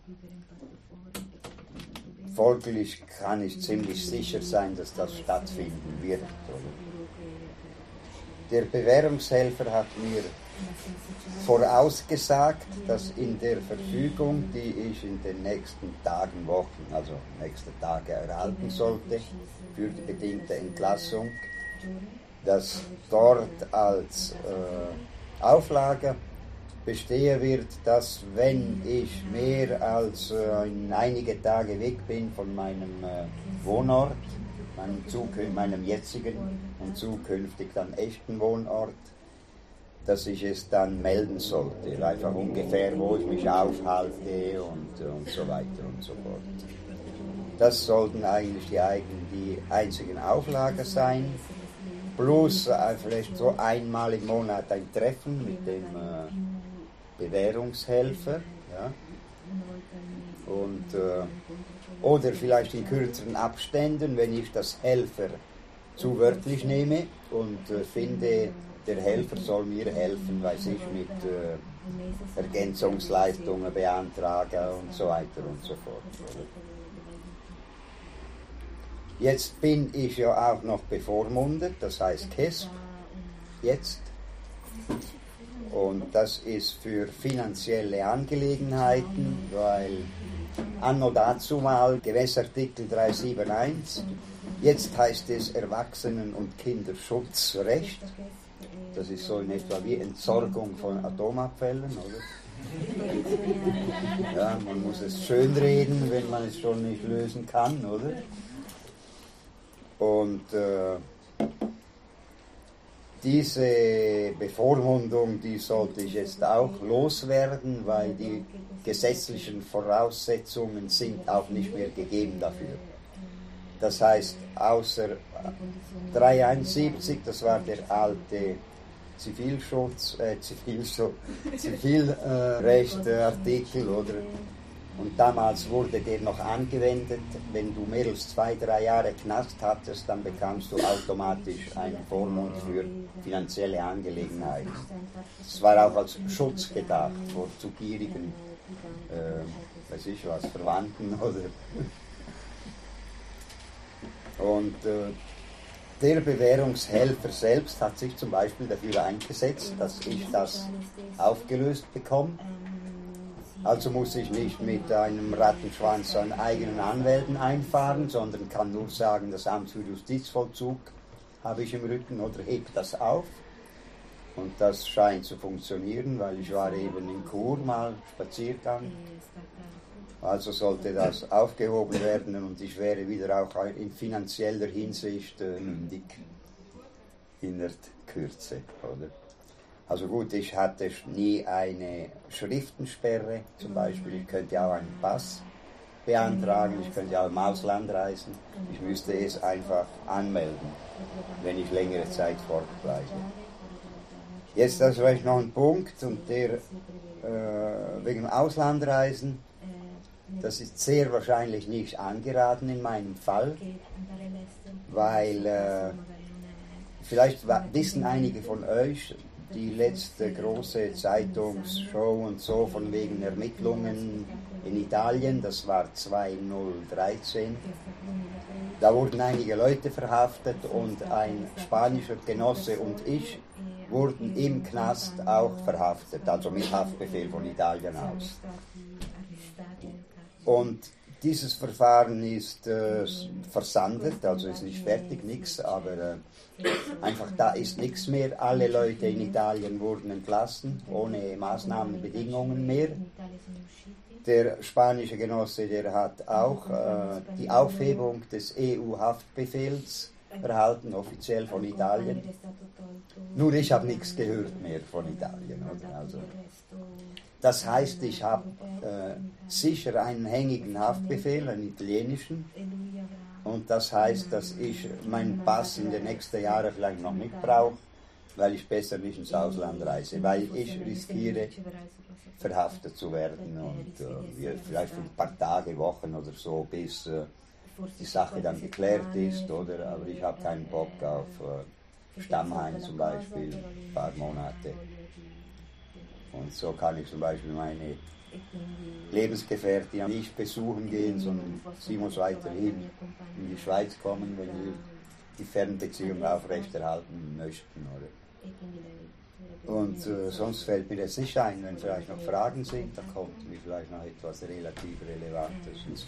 folglich kann ich ziemlich sicher sein, dass das stattfinden wird, oder? Der Bewährungshelfer hat mir vorausgesagt, dass in der Verfügung, die ich in den nächsten Tagen, Wochen, also nächste Tage erhalten sollte, für die bedingte Entlassung, dass dort als äh, Auflage bestehen wird, dass wenn ich mehr als äh, in einige Tage weg bin von meinem äh, Wohnort, meinem, meinem jetzigen und zukünftig dann echten Wohnort, dass ich es dann melden sollte, einfach ungefähr, wo ich mich aufhalte und, und so weiter und so fort. Das sollten eigentlich die, eigen, die einzigen Auflagen sein, plus äh, vielleicht so einmal im Monat ein Treffen mit dem äh, Bewährungshelfer, ja? Und, äh, oder vielleicht in kürzeren Abständen, wenn ich das Helfer zu wörtlich nehme und äh, finde, der Helfer soll mir helfen, weiß ich, mit äh, Ergänzungsleistungen beantragen und so weiter und so fort. Jetzt bin ich ja auch noch bevormundet, das heißt K E S P, jetzt. Und das ist für finanzielle Angelegenheiten, weil anno dazumal, Gewässartikel dreihundertsiebenundsiebzig, Jetzt heißt es Erwachsenen- und Kinderschutzrecht. Das ist so in etwa wie Entsorgung von Atomabfällen, oder? Ja, man muss es schönreden, wenn man es schon nicht lösen kann, oder? Und äh, diese Bevormundung, die sollte ich jetzt auch loswerden, weil die gesetzlichen Voraussetzungen sind auch nicht mehr gegeben dafür. Das heißt, außer dreihunderteinundsiebzig, das war der alte Zivilschutz, äh, Zivilschutz, Zivilrechtsartikel, oder? Und damals wurde der noch angewendet, wenn du mehr als zwei, drei Jahre Knast hattest, dann bekamst du automatisch einen Vormund für finanzielle Angelegenheiten. Es war auch als Schutz gedacht vor zu gierigen, äh, weiß ich was, Verwandten, oder? Und äh, der Bewährungshelfer selbst hat sich zum Beispiel dafür eingesetzt, dass ich das aufgelöst bekomme. Also muss ich nicht mit einem Rattenschwanz an eigenen Anwälten einfahren, sondern kann nur sagen, das Amt für Justizvollzug habe ich im Rücken oder hebt das auf. Und das scheint zu funktionieren, weil ich war eben in Chur mal Spaziergang. Also sollte das aufgehoben werden und ich wäre wieder auch in finanzieller Hinsicht äh, mündig in der Kürze, oder? Also gut, ich hatte nie eine Schriftensperre, zum Beispiel, ich könnte auch einen Pass beantragen, ich könnte auch im Ausland reisen, ich müsste es einfach anmelden, wenn ich längere Zeit fortbleibe. Jetzt das vielleicht noch ein Punkt, und der äh, wegen Auslandreisen, das ist sehr wahrscheinlich nicht angeraten in meinem Fall, weil äh, vielleicht wissen einige von euch, die letzte große Zeitungsshow und so von wegen Ermittlungen in Italien, das war zweitausenddreizehn. Da wurden einige Leute verhaftet und ein spanischer Genosse und ich wurden im Knast auch verhaftet, also mit Haftbefehl von Italien aus. Und dieses Verfahren ist äh, versandet, also ist nicht fertig, nichts, aber äh, einfach da ist nichts mehr. Alle Leute in Italien wurden entlassen, ohne Maßnahmenbedingungen mehr. Der spanische Genosse, der hat auch äh, die Aufhebung des E U-Haftbefehls erhalten, offiziell von Italien. Nur ich habe nichts gehört mehr von Italien. Oder? Also, das heißt, ich habe äh, sicher einen hängigen Haftbefehl, einen italienischen. Und das heißt, dass ich meinen Pass in den nächsten Jahren vielleicht noch nicht brauche, weil ich besser nicht ins Ausland reise, weil ich riskiere, verhaftet zu werden und äh, vielleicht für ein paar Tage, Wochen oder so, bis äh, die Sache dann geklärt ist, oder? Aber ich habe keinen Bock auf äh, Stammheim zum Beispiel, ein paar Monate. Und so kann ich zum Beispiel meine Lebensgefährtin nicht besuchen gehen, sondern sie muss weiterhin in die Schweiz kommen, wenn wir die Fernbeziehung aufrechterhalten möchten. Oder? Und äh, sonst fällt mir jetzt nicht ein, wenn vielleicht noch Fragen sind, dann kommt mir vielleicht noch etwas relativ Relevantes.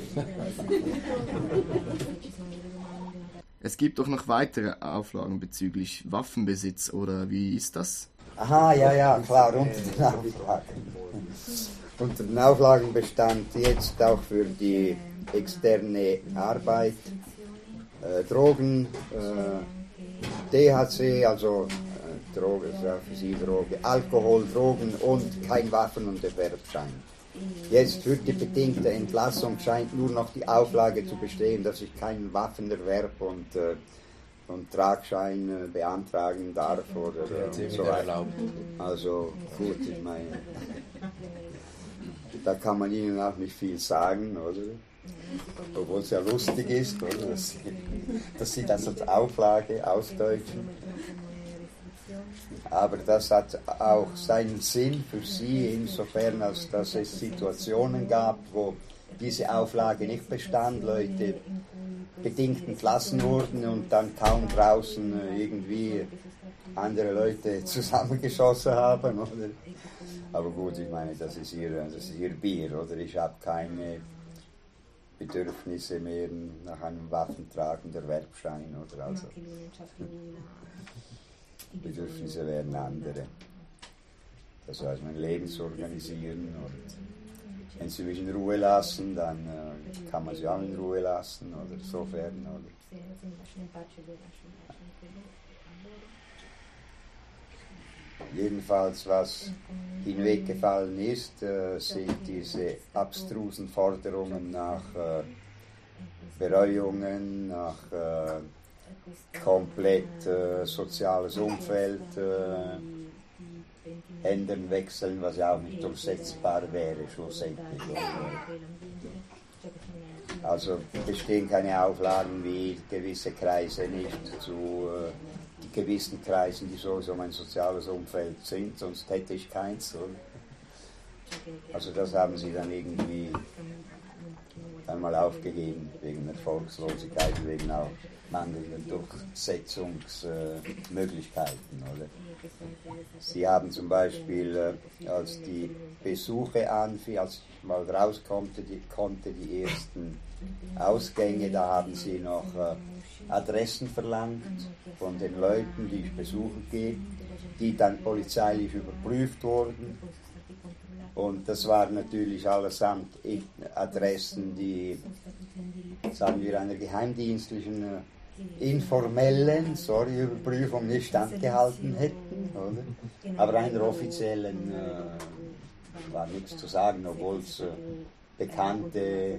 Es gibt doch noch weitere Auflagen bezüglich Waffenbesitz, oder wie ist das? Aha, ja, ja, klar, unter den Auflagen. Unter den Auflagen bestand jetzt auch für die externe Arbeit äh, Drogen, äh, D H C, also äh, Droge, für Sie Droge, Alkohol, Drogen und kein Waffen- und Erwerbsschein. Jetzt für die bedingte Entlassung scheint nur noch die Auflage zu bestehen, dass ich keinen Waffenerwerb und äh, und Tragschein äh, beantragen darf oder äh, so weiter. Also gut, ich meine, da kann man ihnen auch nicht viel sagen, oder? Obwohl es ja lustig ist, oder? Dass, sie, dass sie das als Auflage ausdeutschen. Aber das hat auch seinen Sinn für sie, insofern als dass es Situationen gab, wo diese Auflage nicht bestand, Leute bedingt entlassen wurden und dann kaum draußen irgendwie andere Leute zusammengeschossen haben, oder? Aber gut, ich meine, das ist ihr, das ist ihr Bier, oder? Ich habe keine Bedürfnisse mehr nach einem waffentragender Werbschein oder also Bedürfnisse wären andere. Das heißt, mein Leben zu organisieren und wenn sie mich in Ruhe lassen, dann äh, kann man sie auch in Ruhe lassen oder sofern. Oder. Jedenfalls, was hinweggefallen ist, äh, sind diese abstrusen Forderungen nach äh, Bereuungen, nach äh, komplett äh, soziales Umfeld, äh, ändern, wechseln, was ja auch nicht durchsetzbar wäre, schlussendlich. Also bestehen keine Auflagen wie gewisse Kreise nicht zu äh, die gewissen Kreisen, die sowieso mein soziales Umfeld sind, sonst hätte ich keins. Oder? Also das haben sie dann irgendwie einmal aufgegeben, wegen Erfolgslosigkeit, wegen auch mangelnder Durchsetzungsmöglichkeiten. Oder? Sie haben zum Beispiel, äh, als die Besuche anfingen, als ich mal raus konnte, die, konnte, die ersten Ausgänge, da haben sie noch äh, Adressen verlangt von den Leuten, die ich besuchen gehe, die dann polizeilich überprüft wurden. Und das waren natürlich allesamt Adressen, die, sagen wir, einer geheimdienstlichen, äh, informellen, sorry, Überprüfung nicht standgehalten hätten, oder? Aber einer offiziellen äh, war nichts zu sagen, obwohl es äh, bekannte,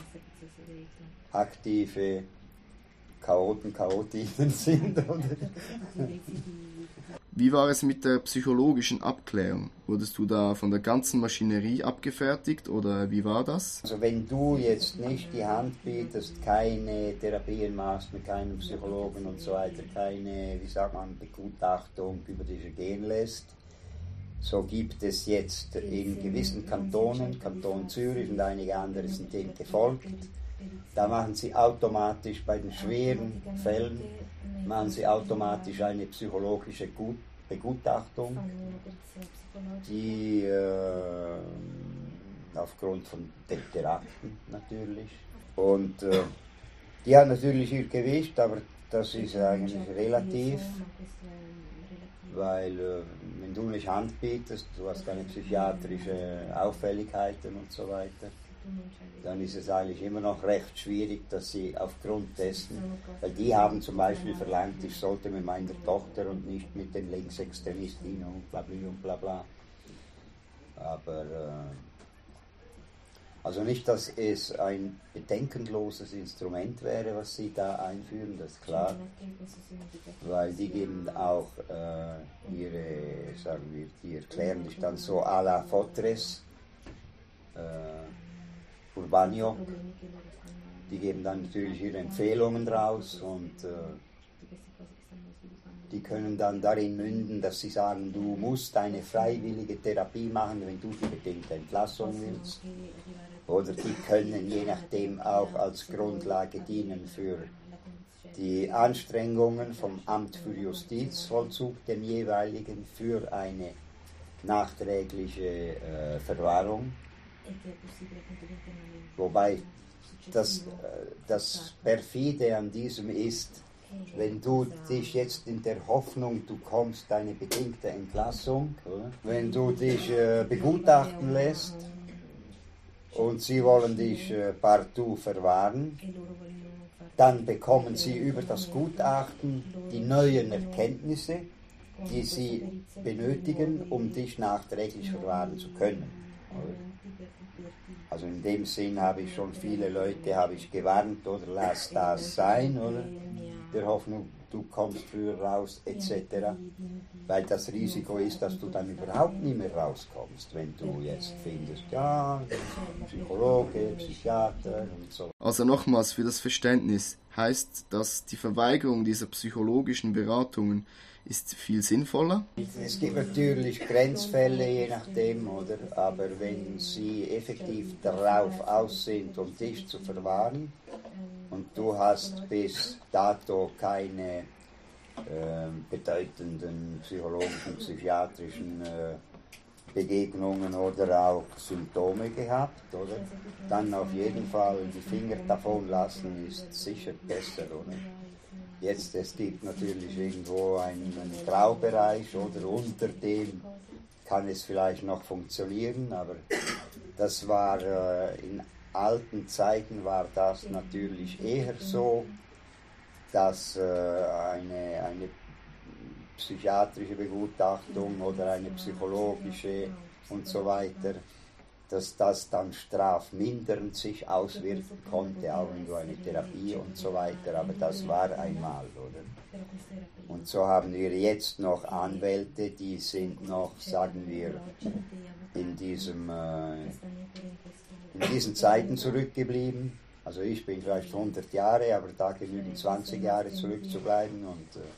aktive Chaoten, Chaotinnen sind, oder? Wie war es mit der psychologischen Abklärung? Wurdest du da von der ganzen Maschinerie abgefertigt oder wie war das? Also wenn du jetzt nicht die Hand bietest, keine Therapien machst mit keinem Psychologen und so weiter, keine, wie sagt man, Begutachtung über dich gehen lässt, so gibt es jetzt in gewissen Kantonen, Kanton Zürich und einige andere sind dem gefolgt, da machen sie automatisch bei den schweren Fällen, machen sie automatisch eine psychologische Gut Begutachtung, die äh, aufgrund von den Akten natürlich. Und äh, die hat natürlich ihr Gewicht, aber das ist eigentlich relativ, weil äh, wenn du nicht Hand bietest, du hast keine psychiatrische Auffälligkeiten und so weiter, dann ist es eigentlich immer noch recht schwierig, dass sie aufgrund dessen, weil die haben zum Beispiel verlangt, ich sollte mit meiner Tochter und nicht mit den Linksextremisten und bla bla und bla bla. Aber, äh, also nicht, dass es ein bedenkenloses Instrument wäre, was sie da einführen, das ist klar, weil die geben auch äh, ihre, sagen wir, die erklären sich dann so à la Fotres, äh, Urbaniok, die geben dann natürlich ihre Empfehlungen raus und äh, die können dann darin münden, dass sie sagen, du musst eine freiwillige Therapie machen, wenn du die bedingte Entlassung willst. Oder die können je nachdem auch als Grundlage dienen für die Anstrengungen vom Amt für Justizvollzug, dem jeweiligen, für eine nachträgliche äh, Verwahrung. Wobei das, das Perfide an diesem ist, wenn du dich jetzt in der Hoffnung, du kommst eine bedingte Entlassung, oder? Wenn du dich äh, begutachten lässt und sie wollen dich äh, partout verwahren, dann bekommen sie über das Gutachten die neuen Erkenntnisse, die sie benötigen, um dich nachträglich verwahren zu können. Oder? Also in dem Sinn habe ich schon viele Leute habe ich gewarnt, oder lass das sein, oder der Hoffnung, du kommst früher raus, et cetera. Weil das Risiko ist, dass du dann überhaupt nicht mehr rauskommst, wenn du jetzt findest, ja, Psychologe, Psychiater und so. Also nochmals für das Verständnis, heißt, dass die Verweigerung dieser psychologischen Beratungen ist viel sinnvoller? Es gibt natürlich Grenzfälle, je nachdem, oder? Aber wenn sie effektiv darauf aus sind, um dich zu verwahren, und du hast bis dato keine äh, bedeutenden psychologischen, psychiatrischen äh, Begegnungen oder auch Symptome gehabt, oder? Dann auf jeden Fall die Finger davon lassen ist sicher besser, oder? Jetzt, es gibt natürlich irgendwo einen, einen Graubereich, oder unter dem kann es vielleicht noch funktionieren, aber das war äh, in alten Zeiten war das natürlich eher so, dass äh, eine, eine psychiatrische Begutachtung oder eine psychologische und so weiter, dass das dann strafmindernd sich auswirken konnte, auch in so eine Therapie und so weiter, aber das war einmal, oder? Und so haben wir jetzt noch Anwälte, die sind noch, sagen wir, in, diesem, äh, in diesen Zeiten zurückgeblieben. Also ich bin vielleicht hundert Jahre, aber da genügen zwanzig Jahre zurückzubleiben und äh,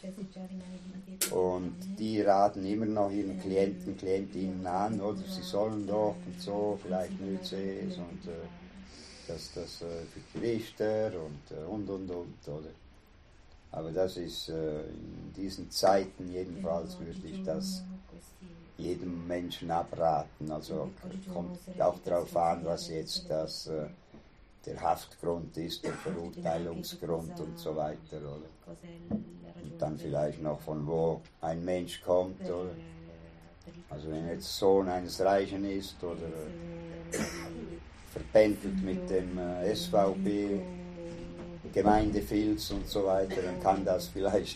Und die raten immer noch ihren Klienten, Klientinnen an, oder sie sollen doch und so, vielleicht nütze es und äh, das, das äh, für die Richter und äh, und und und, oder? Aber das ist äh, in diesen Zeiten jedenfalls würde ich das jedem Menschen abraten. Also kommt auch darauf an, was jetzt das äh, der Haftgrund ist, der Verurteilungsgrund und so weiter, oder? Und dann vielleicht noch von wo ein Mensch kommt, oder? Also wenn er jetzt Sohn eines Reichen ist oder verbändelt mit dem äh, S V P, Gemeindefilz und so weiter, dann kann das vielleicht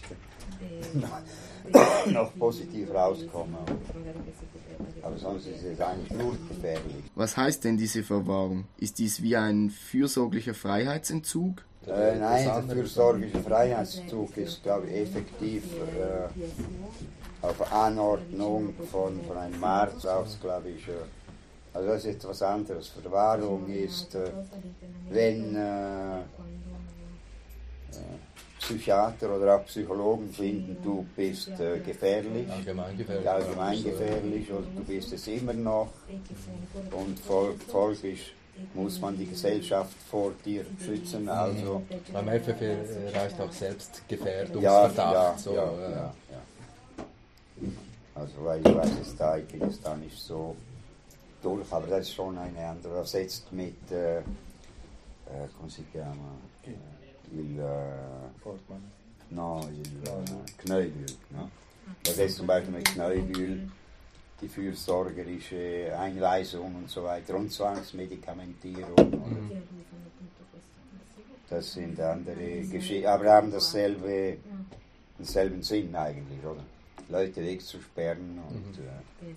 noch, noch positiv rauskommen. Aber sonst ist es eigentlich nur gefährlich. Was heißt denn diese Verwahrung? Ist dies wie ein fürsorglicher Freiheitsentzug? Äh, nein, der fürsorgliche Freiheitszug ist, glaube ich, effektiv äh, auf Anordnung von, von einem Arzt aus, glaube ich. Äh, also das ist etwas anderes. Verwahrung ist, äh, wenn äh, Psychiater oder auch Psychologen finden, du bist äh, gefährlich, allgemeingefährlich, allgemeingefährlich oder du bist es immer noch und fol- folglich muss man die Gesellschaft vor dir schützen. Also beim F F P reicht auch Ja, Selbstgefährdungsverdacht. ja, so, ja, äh, ja, ja. Also weil ich weiß es da, ich bin es da nicht so durch, aber das ist schon eine andere. Das jetzt mit, äh, äh, come si chiama? Il, äh, no, il äh, Knäubühl. No? Das ist zum Beispiel mit Knäubühl die fürsorgerische Einweisung und so weiter und Zwangsmedikamentierung. Mhm. Das sind andere Geschichten, aber haben dasselbe, denselben Sinn eigentlich, oder? Leute wegzusperren und, mhm. äh,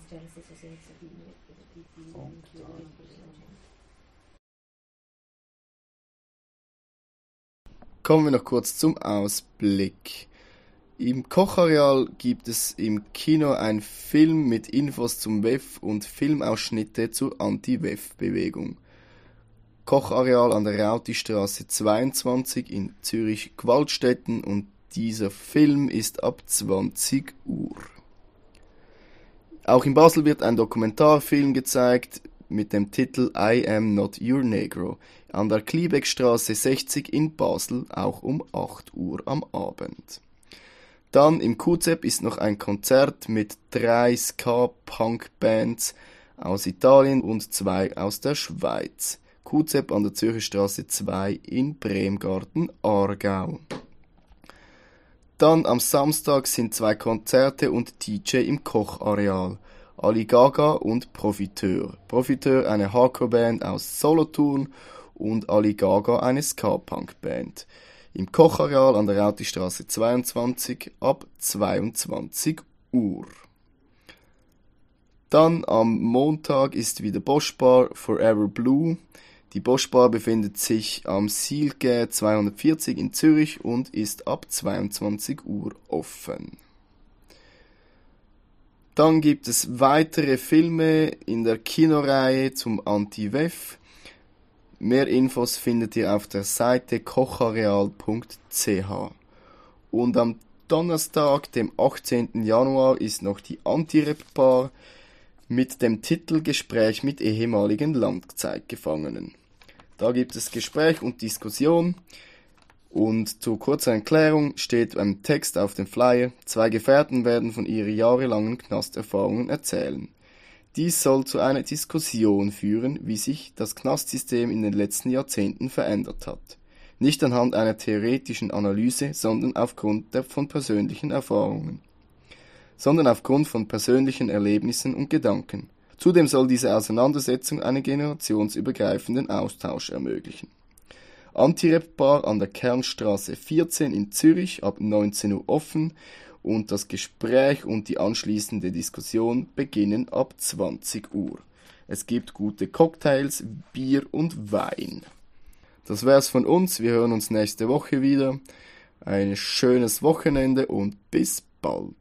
und äh, Kommen wir noch kurz zum Ausblick. Im Kochareal gibt es im Kino einen Film mit Infos zum W E F und Filmausschnitte zur Anti-W E F-Bewegung. Kochareal an der Rautistraße zweiundzwanzig in Zürich-Gwaldstetten und dieser Film ist ab zwanzig Uhr. Auch in Basel wird ein Dokumentarfilm gezeigt mit dem Titel I Am Not Your Negro an der Kliebeckstraße sechzig in Basel, auch um acht Uhr am Abend. Dann im Q Z E P ist noch ein Konzert mit drei Ska-Punk-Bands aus Italien und zwei aus der Schweiz. Q Z E P an der Zürcherstraße zwei in Bremgarten, Aargau. Dann am Samstag sind zwei Konzerte und D J im Kochareal. Ali Gaga und Profiteur. Profiteur eine Hardcore-Band aus Solothurn und Ali Gaga eine Ska-Punk-Band. Im Kochareal an der Rautistraße zweiundzwanzig ab zweiundzwanzig Uhr. Dann am Montag ist wieder Bosch Bar Forever Blue. Die Bosch Bar befindet sich am Sielge zweihundertvierzig in Zürich und ist ab zweiundzwanzig Uhr offen. Dann gibt es weitere Filme in der Kinoreihe zum Anti-W E F. Mehr Infos findet ihr auf der Seite kochareal punkt c h. Und am Donnerstag, dem achtzehnten Januar, ist noch die Anti-Rap-Bar mit dem Titel Gespräch mit ehemaligen Langzeitgefangenen. Da gibt es Gespräch und Diskussion. Und zur kurzen Erklärung steht ein Text auf dem Flyer. Zwei Gefährten werden von ihren jahrelangen Knasterfahrungen erzählen. Dies soll zu einer Diskussion führen, wie sich das Knastsystem in den letzten Jahrzehnten verändert hat. Nicht anhand einer theoretischen Analyse, sondern aufgrund der, von persönlichen Erfahrungen. Sondern aufgrund von persönlichen Erlebnissen und Gedanken. Zudem soll diese Auseinandersetzung einen generationsübergreifenden Austausch ermöglichen. Antirep-Bar an der Kernstraße vierzehn in Zürich ab neunzehn Uhr offen und das Gespräch und die anschließende Diskussion beginnen ab zwanzig Uhr. Es gibt gute Cocktails, Bier und Wein. Das wär's von uns. Wir hören uns nächste Woche wieder. Ein schönes Wochenende und bis bald.